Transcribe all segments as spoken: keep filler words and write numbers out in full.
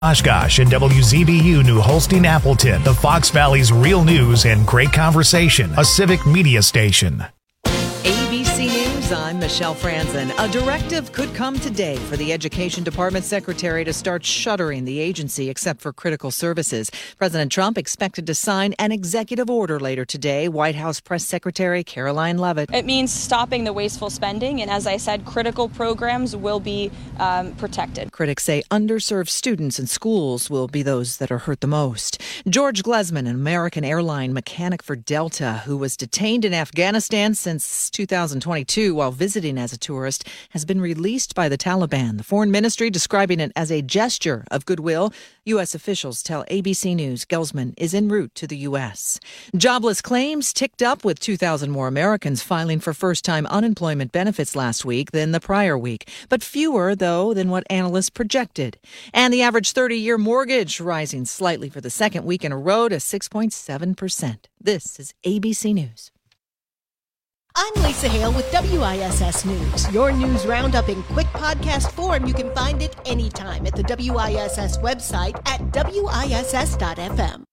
Oshkosh and W Z B U New Holstein Appleton, the Fox Valley's real news and great conversation, a civic media station. A B C News, I'm Michelle Franzen. A directive could come today for the Education Department Secretary to start shuttering the agency except for critical services. President Trump expected to sign an executive order later today. White House Press Secretary Caroline Leavitt. It means stopping the wasteful spending, and as I said, critical programs will be um, protected. Critics say underserved students in schools will be those that are hurt the most. George Glesman, an American airline mechanic for Delta, who was detained in Afghanistan since two thousand twenty-two while visiting as a tourist, has been released by the Taliban. The foreign ministry describing it as a gesture of goodwill. U S officials tell A B C News Glesman is en route to the U S. Jobless claims ticked up with two thousand more Americans filing for first-time unemployment benefits last week than the prior week, but fewer, though, than what analysts projected. And the average thirty-year mortgage rising slightly for the second week in a row to six point seven percent. This is A B C News. I'm Lisa Hale with W I S S News. Your news roundup in quick podcast form. You can find it anytime at the W I S S website at W I S S dot F M.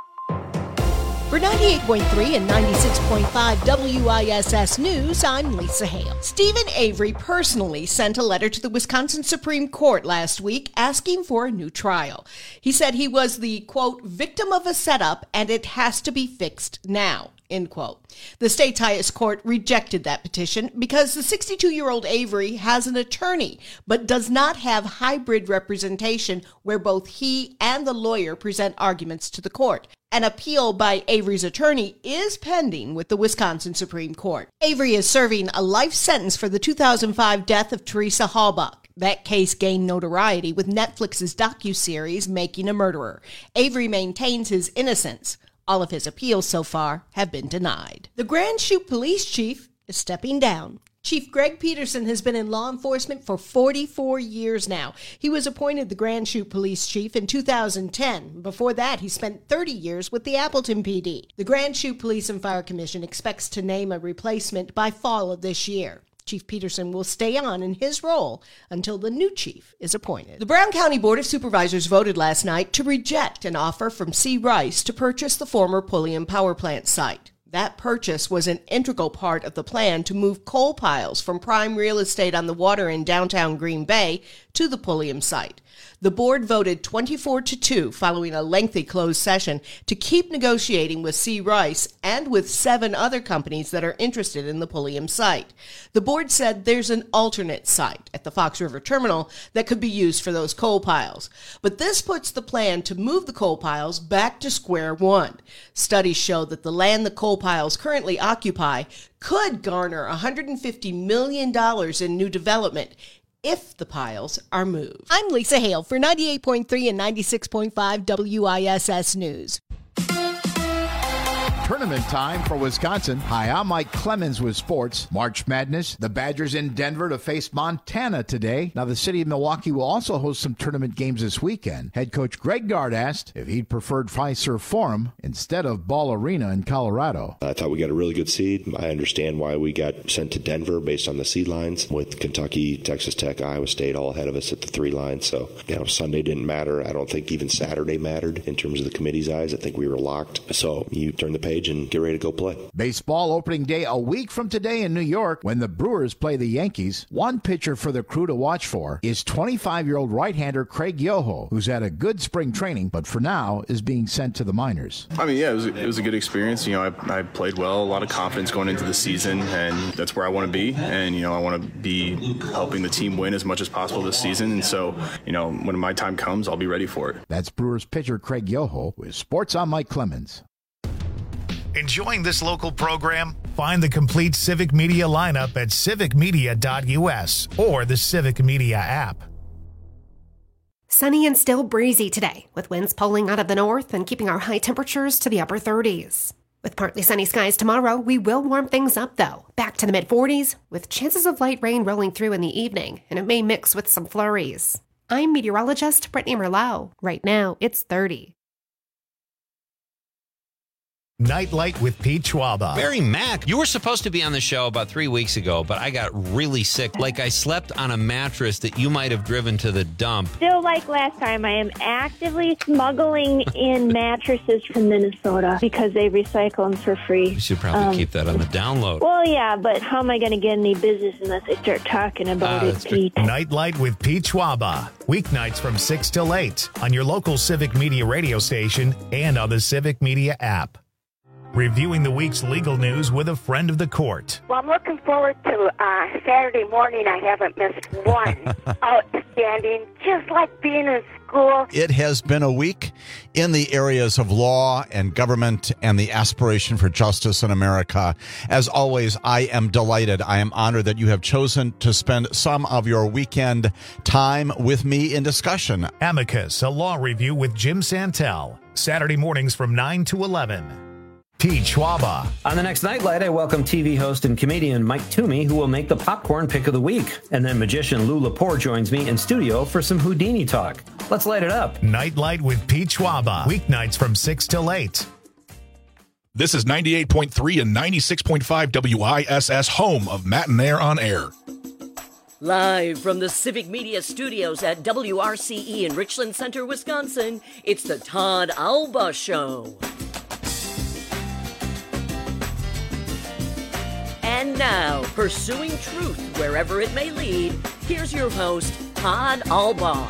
For ninety-eight point three and ninety-six point five W I S S News, I'm Lisa Hale. Stephen Avery personally sent a letter to the Wisconsin Supreme Court last week asking for a new trial. He said he was the, quote, victim of a setup and it has to be fixed now. End quote. The state's highest court rejected that petition because the sixty-two-year-old Avery has an attorney, but does not have hybrid representation where both he and the lawyer present arguments to the court. An appeal by Avery's attorney is pending with the Wisconsin Supreme Court. Avery is serving a life sentence for the two thousand five death of Teresa Halbach. That case gained notoriety with Netflix's docuseries Making a Murderer. Avery maintains his innocence. All of his appeals so far have been denied. The Grand Chute police chief is stepping down. Chief Greg Peterson has been in law enforcement for forty-four years now. He was appointed the Grand Chute police chief in two thousand ten. Before that, he spent thirty years with the Appleton P D. The Grand Chute Police and Fire Commission expects to name a replacement by fall of this year. Chief Peterson will stay on in his role until the new chief is appointed. The Brown County Board of Supervisors voted last night to reject an offer from C. Rice to purchase the former Pulliam Power Plant site. That purchase was an integral part of the plan to move coal piles from prime real estate on the water in downtown Green Bay to the Pulliam site. The board voted twenty-four to two following a lengthy closed session to keep negotiating with C. Rice and with seven other companies that are interested in the Pulliam site. The board said there's an alternate site at the Fox River Terminal that could be used for those coal piles. But this puts the plan to move the coal piles back to square one. Studies show that the land the coal piles currently occupy could garner one hundred fifty million dollars in new development if the piles are moved. I'm Lisa Hale for ninety-eight point three and ninety-six point five W I S S News. Tournament time for Wisconsin. Hi, I'm Mike Clemens with sports. March Madness. The Badgers in Denver to face Montana today. Now, the city of Milwaukee will also host some tournament games this weekend. Head coach Greg Gard asked if he'd preferred Fiserv Forum instead of Ball Arena in Colorado. I thought we got a really good seed. I understand why we got sent to Denver based on the seed lines with Kentucky, Texas Tech, Iowa State all ahead of us at the three lines. So, you know, Sunday didn't matter. I don't think even Saturday mattered in terms of the committee's eyes. I think we were locked. So you turn the page and get ready to go play. Baseball opening day a week from today in New York when the Brewers play the Yankees. One pitcher for the crew to watch for is twenty-five-year-old right-hander Craig Yoho, who's had a good spring training, but for now is being sent to the minors. I mean, yeah, it was, it was a good experience. You know, I, I played well, a lot of confidence going into the season, and that's where I want to be. And, you know, I want to be helping the team win as much as possible this season. And so, you know, when my time comes, I'll be ready for it. That's Brewers pitcher Craig Yoho with Sports. I'm Mike Clemens. Enjoying this local program? Find the complete Civic Media lineup at civic media dot U S or the Civic Media app. Sunny and still breezy today, with winds pulling out of the north and keeping our high temperatures to the upper thirties. With partly sunny skies tomorrow, we will warm things up, though, back to the mid-forties, with chances of light rain rolling through in the evening, and it may mix with some flurries. I'm meteorologist Brittany Merlot. Right now, it's thirty. Nightlight with Pete Schwaba. Barry Mack, you were supposed to be on the show about three weeks ago, but I got really sick. Like I slept on a mattress that you might have driven to the dump. Still like last time, I am actively smuggling in mattresses from Minnesota because they recycle them for free. You should probably um, keep that on the download. Well, yeah, but how am I going to get any business unless I start talking about uh, it, Pete? Nightlight with Pete Schwaba. Weeknights from six till eight on your local Civic Media radio station and on the Civic Media app. Reviewing the week's legal news with a friend of the court. Well, I'm looking forward to uh, Saturday morning. I haven't missed one. Outstanding, just like being in school. It has been a week in the areas of law and government and the aspiration for justice in America. As always, I am delighted. I am honored that you have chosen to spend some of your weekend time with me in discussion. Amicus, a law review with Jim Santel. Saturday mornings from nine to eleven. Pete Schwaba. On the next Nightlight, I welcome T V host and comedian Mike Toomey, who will make the popcorn pick of the week. And then magician Lou Lepore joins me in studio for some Houdini talk. Let's light it up. Nightlight with Pete Schwaba. Weeknights from six till eight. This is ninety-eight point three and ninety-six point five W I S S, home of Matt and Air on Air. Live from the Civic Media Studios at W R C E in Richland Center, Wisconsin, it's the Todd Alba Show. And now, pursuing truth wherever it may lead, here's your host, Todd Alba.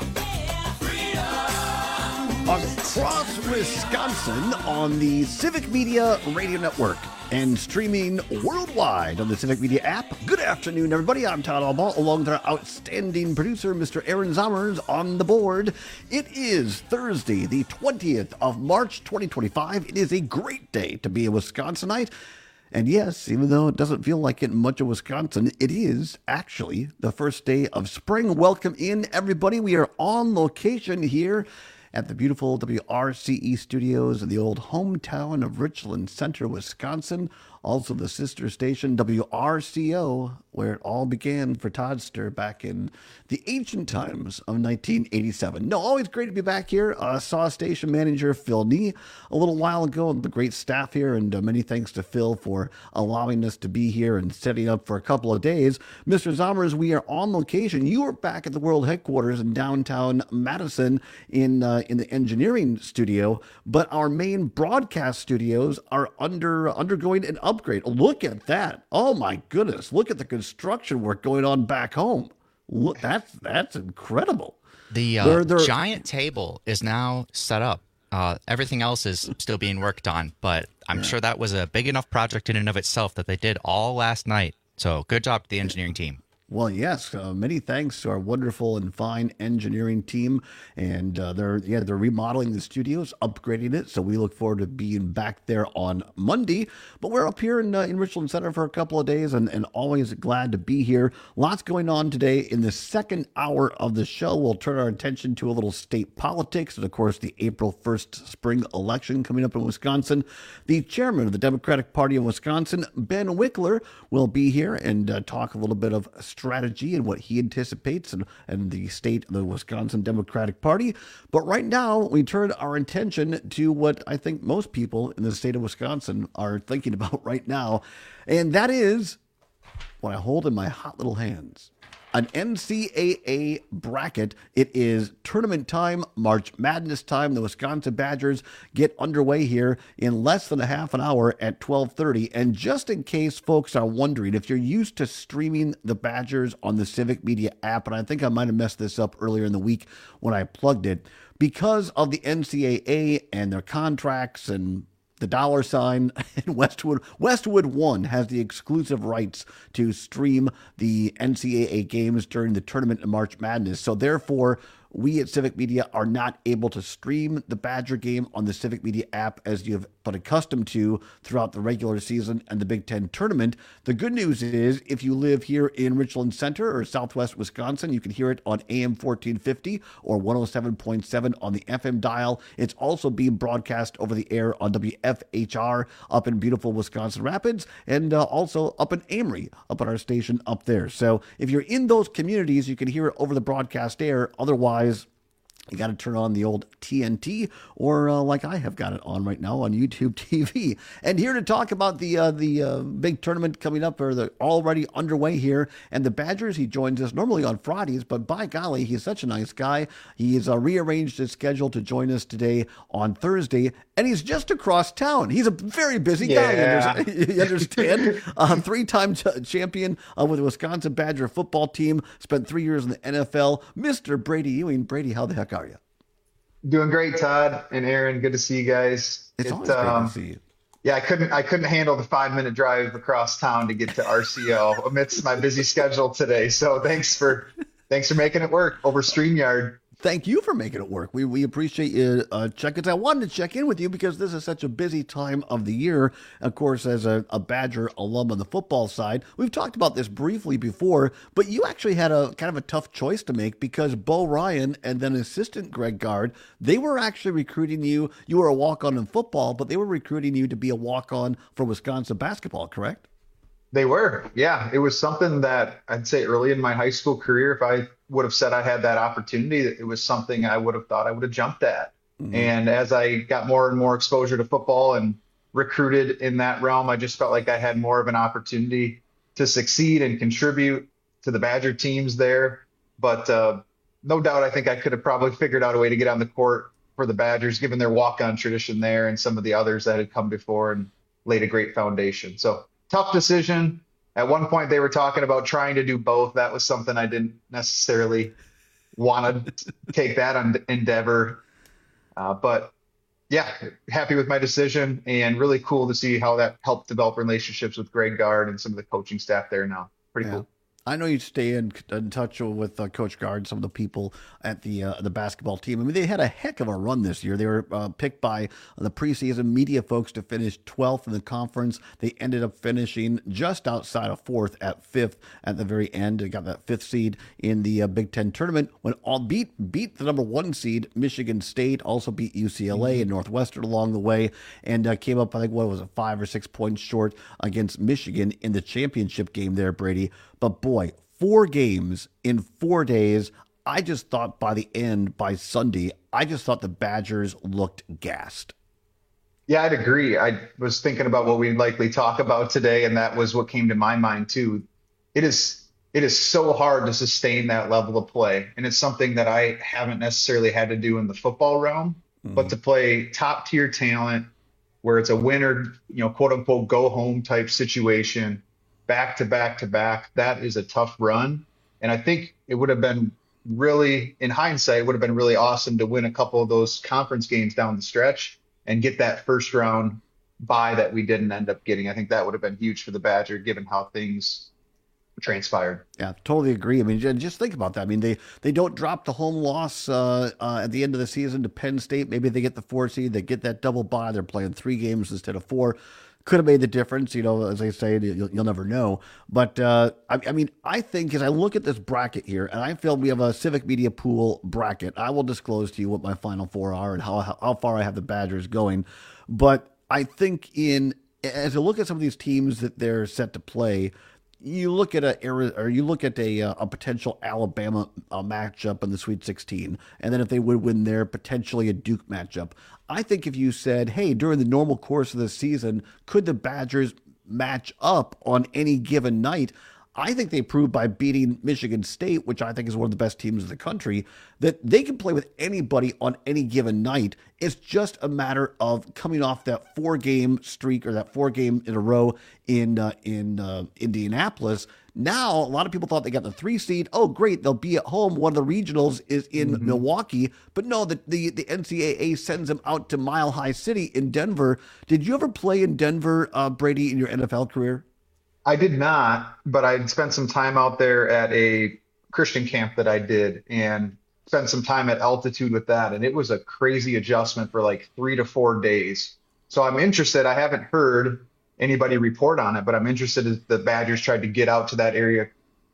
Across Wisconsin on the Civic Media Radio Network and streaming worldwide on the Civic Media app. Good afternoon, everybody. I'm Todd Alba, along with our outstanding producer, Mister Aaron Zommers, on the board. It is Thursday, the twentieth of March, twenty twenty-five. It is a great day to be a Wisconsinite. And yes, even though it doesn't feel like it in much of Wisconsin, it is actually the first day of spring. Welcome in, everybody. We are on location here at the beautiful W R C E studios in the old hometown of Richland Center, Wisconsin. Also the sister station, W R C O, where it all began for Toddster back in the ancient times of nineteen eighty-seven. No, always great to be back here. Uh, saw station manager Phil Nee a little while ago, and the great staff here, and uh, many thanks to Phil for allowing us to be here and setting up for a couple of days. Mister Zommers, we are on location. You are back at the world headquarters in downtown Madison in uh, in the engineering studio, but our main broadcast studios are under undergoing an upgrade. Look at that. Oh my goodness. Look at the construction work going on back home. Look, that's that's incredible. The uh, they're, they're... giant table is now set up. Uh, everything else is still being worked on, but I'm yeah. sure that was a big enough project in and of itself that they did all last night. So good job to the engineering team. Well, yes, uh, many thanks to our wonderful and fine engineering team, and uh, they're yeah they're remodeling the studios, upgrading it. So we look forward to being back there on Monday. But we're up here in uh, in Richland Center for a couple of days, and, and always glad to be here. Lots going on today. In the second hour of the show, we'll turn our attention to a little state politics, and of course the April first spring election coming up in Wisconsin. The chairman of the Democratic Party of Wisconsin, Ben Wickler, will be here and uh, talk a little bit of strategy and what he anticipates and, and the state of the Wisconsin Democratic Party. But right now, we turn our attention to what I think most people in the state of Wisconsin are thinking about right now, and that is what I hold in my hot little hands. An N C double A bracket. It is tournament time, March Madness time. The Wisconsin Badgers get underway here in less than a half an hour at twelve thirty. And just in case folks are wondering, if you're used to streaming the Badgers on the Civic Media app, and I think I might have messed this up earlier in the week when I plugged it, because of the N C double A and their contracts and the dollar sign, and Westwood Westwood One has the exclusive rights to stream the N C double A games during the tournament in March Madness. So therefore, we at Civic Media are not able to stream the Badger game on the Civic Media app as you've been accustomed to throughout the regular season and the Big Ten tournament. The good news is, if you live here in Richland Center or Southwest Wisconsin, you can hear it on A M fourteen fifty or one oh seven point seven on the F M dial. It's also being broadcast over the air on W F H R up in beautiful Wisconsin Rapids, and uh, also up in Amory, up at our station up there. So if you're in those communities, you can hear it over the broadcast air. Otherwise, You got to turn on the old T N T, or uh, like I have got it on right now on YouTube T V. And here to talk about the uh, the uh, big tournament coming up, or the already underway here, and the Badgers. He joins us normally on Fridays, but by golly, he's such a nice guy. He's uh, rearranged his schedule to join us today on Thursday, and he's just across town. He's a very busy yeah. guy. You understand? uh, three-time ch- champion uh, with the Wisconsin Badger football team. Spent three years in the N F L. Mister Brady Ewing. Brady, how the heck are you? Doing great, Todd and Aaron. Good to see you guys. It's it, always great um, to see you. Yeah, I couldn't I couldn't handle the five minute drive across town to get to R C O amidst my busy schedule today. So thanks for thanks for making it work over StreamYard. Thank you for making it work. We we appreciate you uh, checking. I wanted to check in with you because this is such a busy time of the year. Of course, as a, a Badger alum on the football side, we've talked about this briefly before, but you actually had a kind of a tough choice to make because Bo Ryan and then assistant Greg Gard, they were actually recruiting you. You were a walk-on in football, but they were recruiting you to be a walk-on for Wisconsin basketball, correct? They were. Yeah, it was something that I'd say early in my high school career, if I would have said I had that opportunity, it was something I would have thought I would have jumped at. Mm-hmm. And as I got more and more exposure to football and recruited in that realm, I just felt like I had more of an opportunity to succeed and contribute to the Badger teams there. But uh, no doubt, I think I could have probably figured out a way to get on the court for the Badgers, given their walk-on tradition there and some of the others that had come before and laid a great foundation. So tough decision. At one point, they were talking about trying to do both. That was something I didn't necessarily want to take that on endeavor. Uh, but yeah, happy with my decision and really cool to see how that helped develop relationships with Greg Gard and some of the coaching staff there now. Pretty yeah. cool. I know you stay in, in touch with uh, Coach Gard, some of the people at the uh, the basketball team. I mean, they had a heck of a run this year. They were uh, picked by the preseason media folks to finish twelfth in the conference. They ended up finishing just outside of fourth at fifth at the very end. They got that fifth seed in the uh, Big Ten tournament. When all beat beat the number one seed, Michigan State, also beat U C L A and Northwestern along the way, and uh, came up, I think, what was it, five or six points short against Michigan in the championship game there, Brady. But boy, four games in four days. I just thought by the end, by Sunday, I just thought the Badgers looked gassed. Yeah, I'd agree. I was thinking about what we'd likely talk about today, and that was what came to my mind too. It is it is so hard to sustain that level of play, and it's something that I haven't necessarily had to do in the football realm, mm-hmm. but to play top tier talent where it's a winner, you know, quote unquote, go home type situation. Back to back to back, that is a tough run. And I think it would have been really, in hindsight, it would have been really awesome to win a couple of those conference games down the stretch and get that first round bye that we didn't end up getting. I think that would have been huge for the Badger, given how things transpired. Yeah, totally agree. I mean, just think about that. I mean, they, they don't drop the home loss uh, uh, at the end of the season to Penn State. Maybe they get the four seed, they get that double bye. They're playing three games instead of four. Could have made the difference, you know, as they say, you'll, you'll never know. But, uh, I, I mean, I think as I look at this bracket here, and I feel we have a Civic Media Pool bracket, I will disclose to you what my final four are and how, how, how far I have the Badgers going. But I think in as I look at some of these teams that they're set to play, you look at a or you look at a a potential Alabama uh, matchup in the Sweet sixteen, and then if they would win there, potentially a Duke matchup. I think if you said, hey, during the normal course of the season, could the Badgers match up on any given night? I think they proved by beating Michigan State, which I think is one of the best teams in the country, that they can play with anybody on any given night. It's just a matter of coming off that four-game streak or that four-game in a row in uh, in uh, Indianapolis. Now, a lot of people thought they got the three seed. Oh, great, they'll be at home. One of the regionals is in mm-hmm. Milwaukee. But no, the, the, the N C double A sends them out to Mile High City in Denver. Did you ever play in Denver, uh, Brady, in your N F L career? I did not, but I spent some time out there at a Christian camp that I did and spent some time at altitude with that. And it was a crazy adjustment for like three to four days. So I'm interested. I haven't heard anybody report on it, but I'm interested if the Badgers tried to get out to that area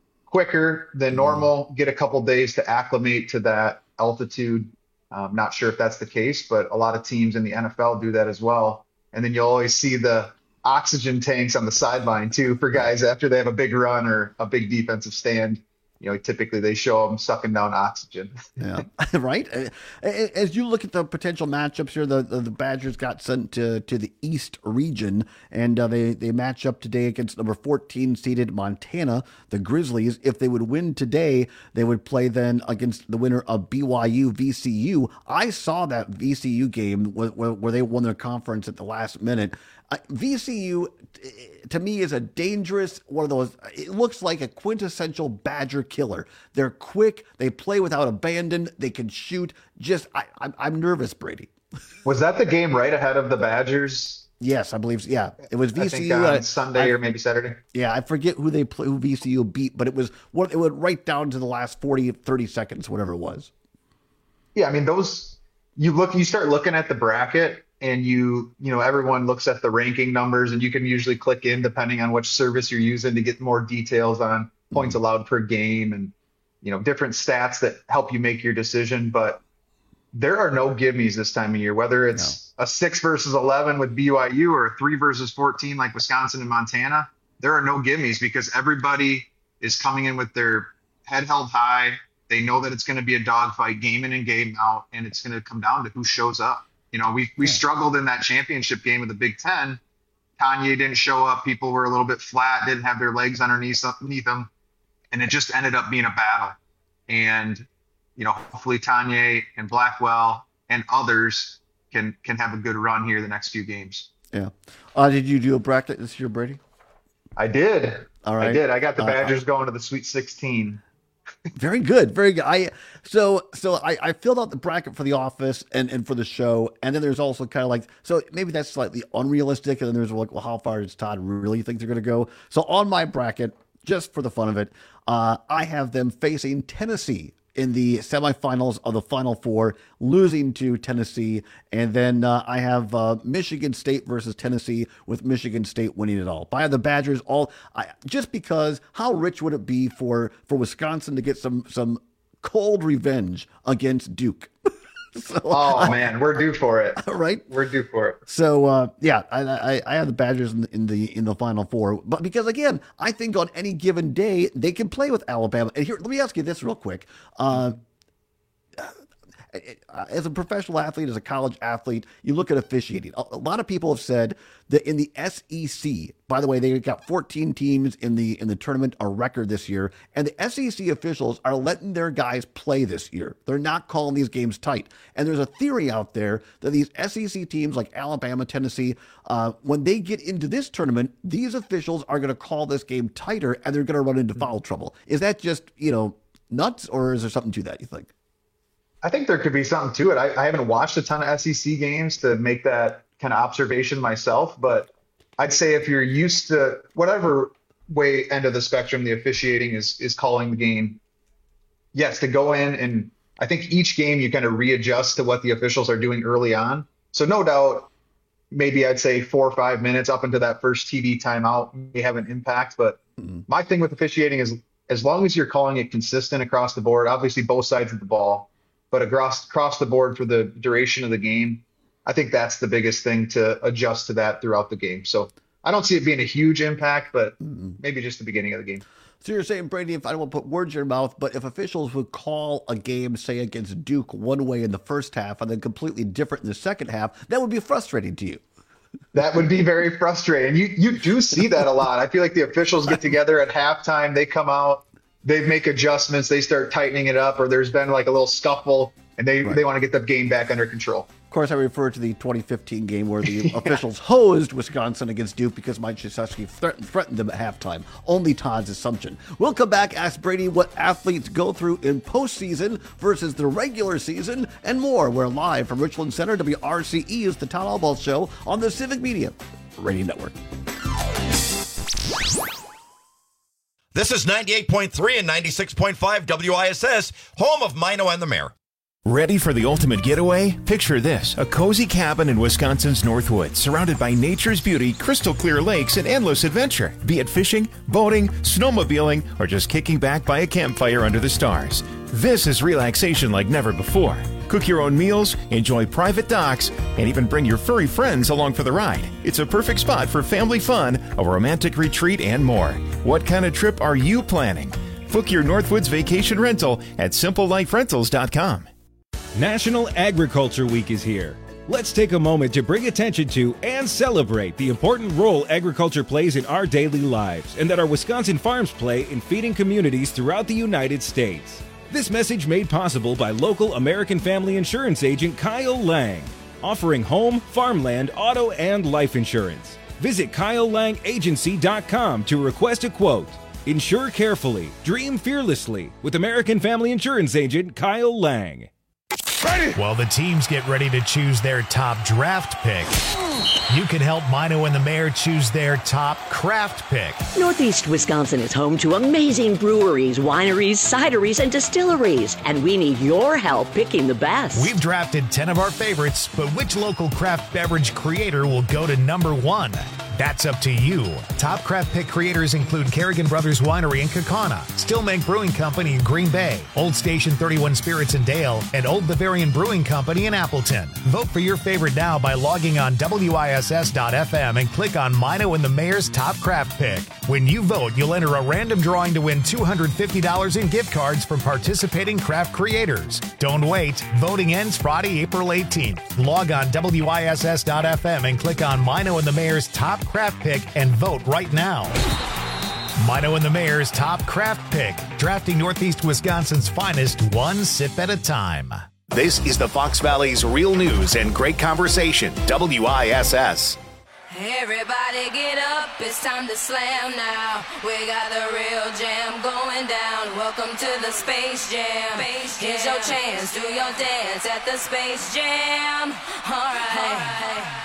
quicker than normal, mm. get a couple days to acclimate to that altitude. I'm not sure if that's the case, but a lot of teams in the N F L do that as well. And then you'll always see the oxygen tanks on the sideline too for guys after they have a big run or a big defensive stand. you know, typically they show them sucking down oxygen. Yeah, right. As you look at the potential matchups here, the, the, the Badgers got sent to, to the East region, and uh, they, they match up today against number fourteen seeded Montana, the Grizzlies. If they would win today, they would play then against the winner of B Y U V C U. I saw that V C U game where, where they won their conference at the last minute. Uh, V C U, to me, is a dangerous one of those. It looks like a quintessential Badger killer. They're quick. They play without abandon. They can shoot. Just, I, I'm, I'm nervous, Brady. Was that the game right ahead of the Badgers? Yes, I believe. Yeah, it was V C U I think on uh, Sunday I, or maybe Saturday. Yeah, I forget who they play, who V C U beat, but it was what it went right down to the last forty, thirty seconds, whatever it was. Yeah, I mean those. You look, you start looking at the bracket. And you, you know, everyone looks at the ranking numbers, and you can usually click in depending on which service you're using to get more details on points allowed per game and, you know, different stats that help you make your decision. But there are no gimmies this time of year, whether it's no. a six versus eleven with B Y U or a three versus fourteen like Wisconsin and Montana. There are no gimmies because everybody is coming in with their head held high. They know that it's going to be a dogfight game in and game out, and it's going to come down to who shows up. You know, we we yeah. struggled in that championship game of the Big Ten. Kanye didn't show up. People were a little bit flat, didn't have their legs underneath, underneath them. And it just ended up being a battle. And, you know, hopefully Kanye and Blackwell and others can can have a good run here the next few games. Yeah. Uh, did you do a bracket this year, Brady? I did. All right. I did. I got the Badgers uh, going to the Sweet sixteen. Very good, very good. I so so I, I filled out the bracket for the office and, and for the show, and then there's also kind of like so maybe that's slightly unrealistic, and then there's like, well, how far does Todd really think they're going to go? So on my bracket, just for the fun of it, uh, I have them facing Tennessee in the semifinals of the Final Four, losing to Tennessee, and then uh, I have uh, Michigan State versus Tennessee, with Michigan State winning it all. But I have the Badgers all, I, just because how rich would it be for for Wisconsin to get some some cold revenge against Duke? So, oh I, man, we're due for it. Right, we're due for it. So uh, yeah, I, I I have the Badgers in the, in the in the Final Four, but because again, I think on any given day they can play with Alabama. And here, let me ask you this real quick. Uh, As a professional athlete, as a college athlete, you look at officiating. A lot of people have said that in the S E C, by the way, they got fourteen teams in the in the tournament, a record this year, and the S E C officials are letting their guys play this year. They're not calling these games tight. And there's a theory out there that these S E C teams like Alabama, Tennessee, uh, when they get into this tournament, these officials are going to call this game tighter, and they're going to run into foul trouble. Is that just, you know, nuts, or is there something to that, you think? I think there could be something to it. I, I haven't watched a ton of S E C games to make that kind of observation myself, but I'd say if you're used to whatever way end of the spectrum the officiating is is calling the game, yes, to go in and I think each game you kind of readjust to what the officials are doing early on. So no doubt, maybe I'd say four or five minutes up into that first T V timeout may have an impact. But mm-hmm. my thing with officiating is as long as you're calling it consistent across the board, obviously both sides of the ball, but across across the board for the duration of the game, I think that's the biggest thing to adjust to that throughout the game. So I don't see it being a huge impact, but mm-hmm. maybe just the beginning of the game. So you're saying, Brady, if I don't want to put words in your mouth, but if officials would call a game, say, against Duke one way in the first half and then completely different in the second half, that would be frustrating to you. That would be very frustrating. You you do see that a lot. I feel like the officials get together at halftime, they come out, they make adjustments, they start tightening it up, or there's been like a little scuffle, and they, right. they want to get the game back under control. Of course, I refer to the twenty fifteen game where the yeah. officials hosed Wisconsin against Duke because Mike Krzyzewski threatened, threatened them at halftime. Only Todd's assumption. We'll come back, ask Brady what athletes go through in postseason versus the regular season, and more. We're live from Richland Center. W R C E is the Todd Albaugh Show on the Civic Media Radio Network. This is ninety-eight point three and ninety-six point five W I S S, home of Mino and the Mayor. Ready for the ultimate getaway? Picture this, a cozy cabin in Wisconsin's Northwoods, surrounded by nature's beauty, crystal clear lakes, and endless adventure. Be it fishing, boating, snowmobiling, or just kicking back by a campfire under the stars. This is relaxation like never before. Cook your own meals, enjoy private docks, and even bring your furry friends along for the ride. It's a perfect spot for family fun, a romantic retreat, and more. What kind of trip are you planning? Book your Northwoods vacation rental at simple life rentals dot com. National Agriculture Week is here. Let's take a moment to bring attention to and celebrate the important role agriculture plays in our daily lives and that our Wisconsin farms play in feeding communities throughout the United States. This message made possible by local American Family Insurance agent Kyle Lang, offering home, farmland, auto, and life insurance. Visit Kyle Lang Agency dot com to request a quote. Insure carefully, dream fearlessly with American Family Insurance agent Kyle Lang. While the teams get ready to choose their top draft pick, you can help Mino and the Mayor choose their top craft pick. Northeast Wisconsin is home to amazing breweries, wineries, cideries, and distilleries, and we need your help picking the best. We've drafted ten of our favorites, but which local craft beverage creator will go to number one? That's up to you. Top craft pick creators include Kerrigan Brothers Winery in Kaukauna, Stillmake Brewing Company in Green Bay, Old Station thirty-one Spirits in Dale, and Old Bavarian Brewing Company in Appleton. Vote for your favorite now by logging on W I S S dot F M and click on Mino and the Mayor's Top Craft Pick. When you vote, you'll enter a random drawing to win two hundred fifty dollars in gift cards from participating craft creators. Don't wait. Voting ends Friday, April eighteenth. Log on W I S S dot F M and click on Mino and the Mayor's Top Craft Pick and vote right now. Mino and the Mayor's Top Craft Pick, drafting Northeast Wisconsin's finest one sip at a time. This is the Fox Valley's real news and great conversation, W I S S. Everybody get up, it's time to slam now. We got the real jam going down. Welcome to the Space Jam. Space Jam. Here's your chance, do your dance at the Space Jam. All right. All right.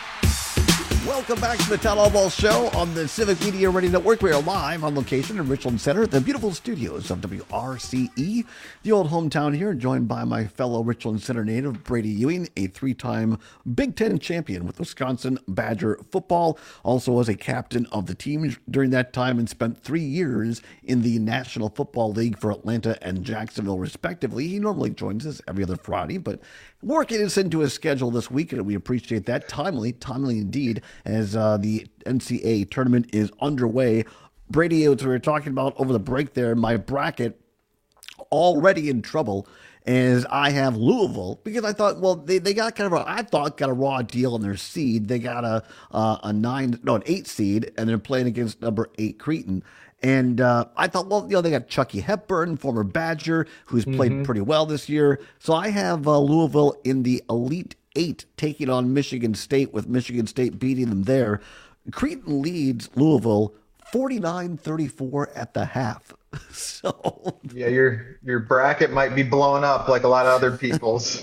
Welcome back to the Town Hall Ball Show on the Civic Media Radio Network. We are live on location in Richland Center, the beautiful studios of W R C E, the old hometown here, joined by my fellow Richland Center native, Brady Ewing, a three-time Big Ten champion with Wisconsin Badger football, also was a captain of the team during that time and spent three years in the National Football League for Atlanta and Jacksonville, respectively. He normally joins us every other Friday, but working us into his schedule this week, and we appreciate that. Timely, timely indeed, as uh, the N C A A tournament is underway. Brady, as we were talking about over the break there, my bracket already in trouble as I have Louisville, because I thought, well, they, they got kind of a, I thought got a raw deal in their seed. They got a uh, a nine, no, an eight seed, and they're playing against number eight Cretin. And uh, I thought, well, you know, they got Chucky Hepburn, former Badger, who's played mm-hmm. pretty well this year. So I have uh, Louisville in the Elite Eight, taking on Michigan State, with Michigan State beating them there. Cretin leads Louisville forty-nine thirty-four at the half. So yeah, your your bracket might be blowing up like a lot of other people's.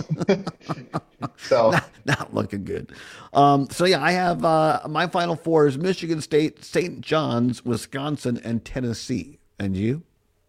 so not, not looking good. Um, so yeah, I have uh, my final four is Michigan State, Saint John's, Wisconsin, and Tennessee. And you?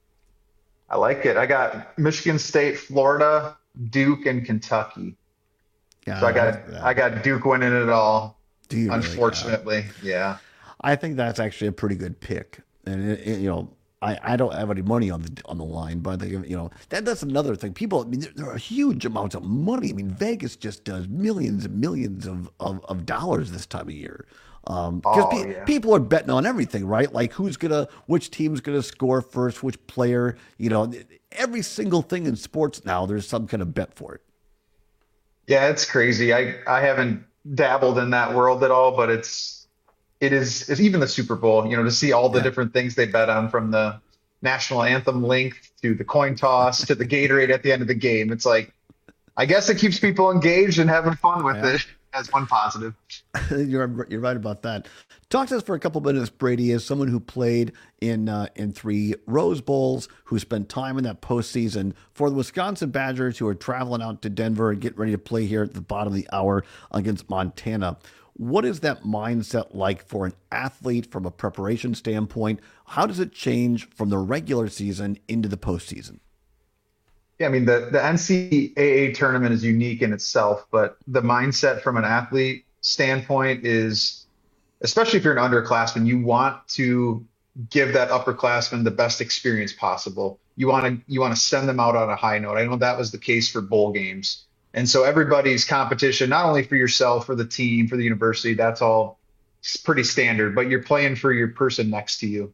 I like it. I got Michigan State, Florida, Duke, and Kentucky. Yeah, so I got I, I got Duke winning it all. Do you unfortunately, really? Yeah. I think that's actually a pretty good pick, and it, it, you know. I, I don't have any money on the on the line, but I think, you know, that that's another thing. People, I mean, there, there are huge amounts of money. I mean, Vegas just does millions and millions of, of, of dollars this time of year. Um, because oh, pe- yeah. people are betting on everything, right? Like who's gonna, which team's gonna score first, which player. You know, every single thing in sports now, there's some kind of bet for it. Yeah, it's crazy. I I haven't dabbled in that world at all, but it's. It is, it's even the Super Bowl, you know, to see all the yeah. different things they bet on, from the national anthem length to the coin toss to the Gatorade at the end of the game. It's like, I guess it keeps people engaged and having fun with yeah. it as one positive. you're you're right about that. Talk to us for a couple minutes, Brady, as someone who played in uh, in three Rose Bowls, who spent time in that postseason for the Wisconsin Badgers, who are traveling out to Denver and getting ready to play here at the bottom of the hour against Montana. What is that mindset like for an athlete from a preparation standpoint? How does it change from the regular season into the postseason? Yeah, I mean, the, the N C A A tournament is unique in itself, but the mindset from an athlete standpoint is, especially if you're an underclassman, you want to give that upperclassman the best experience possible. You want to you want to send them out on a high note. I know that was the case for bowl games. And so everybody's competition, not only for yourself, for the team, for the university, that's all pretty standard, but you're playing for your person next to you.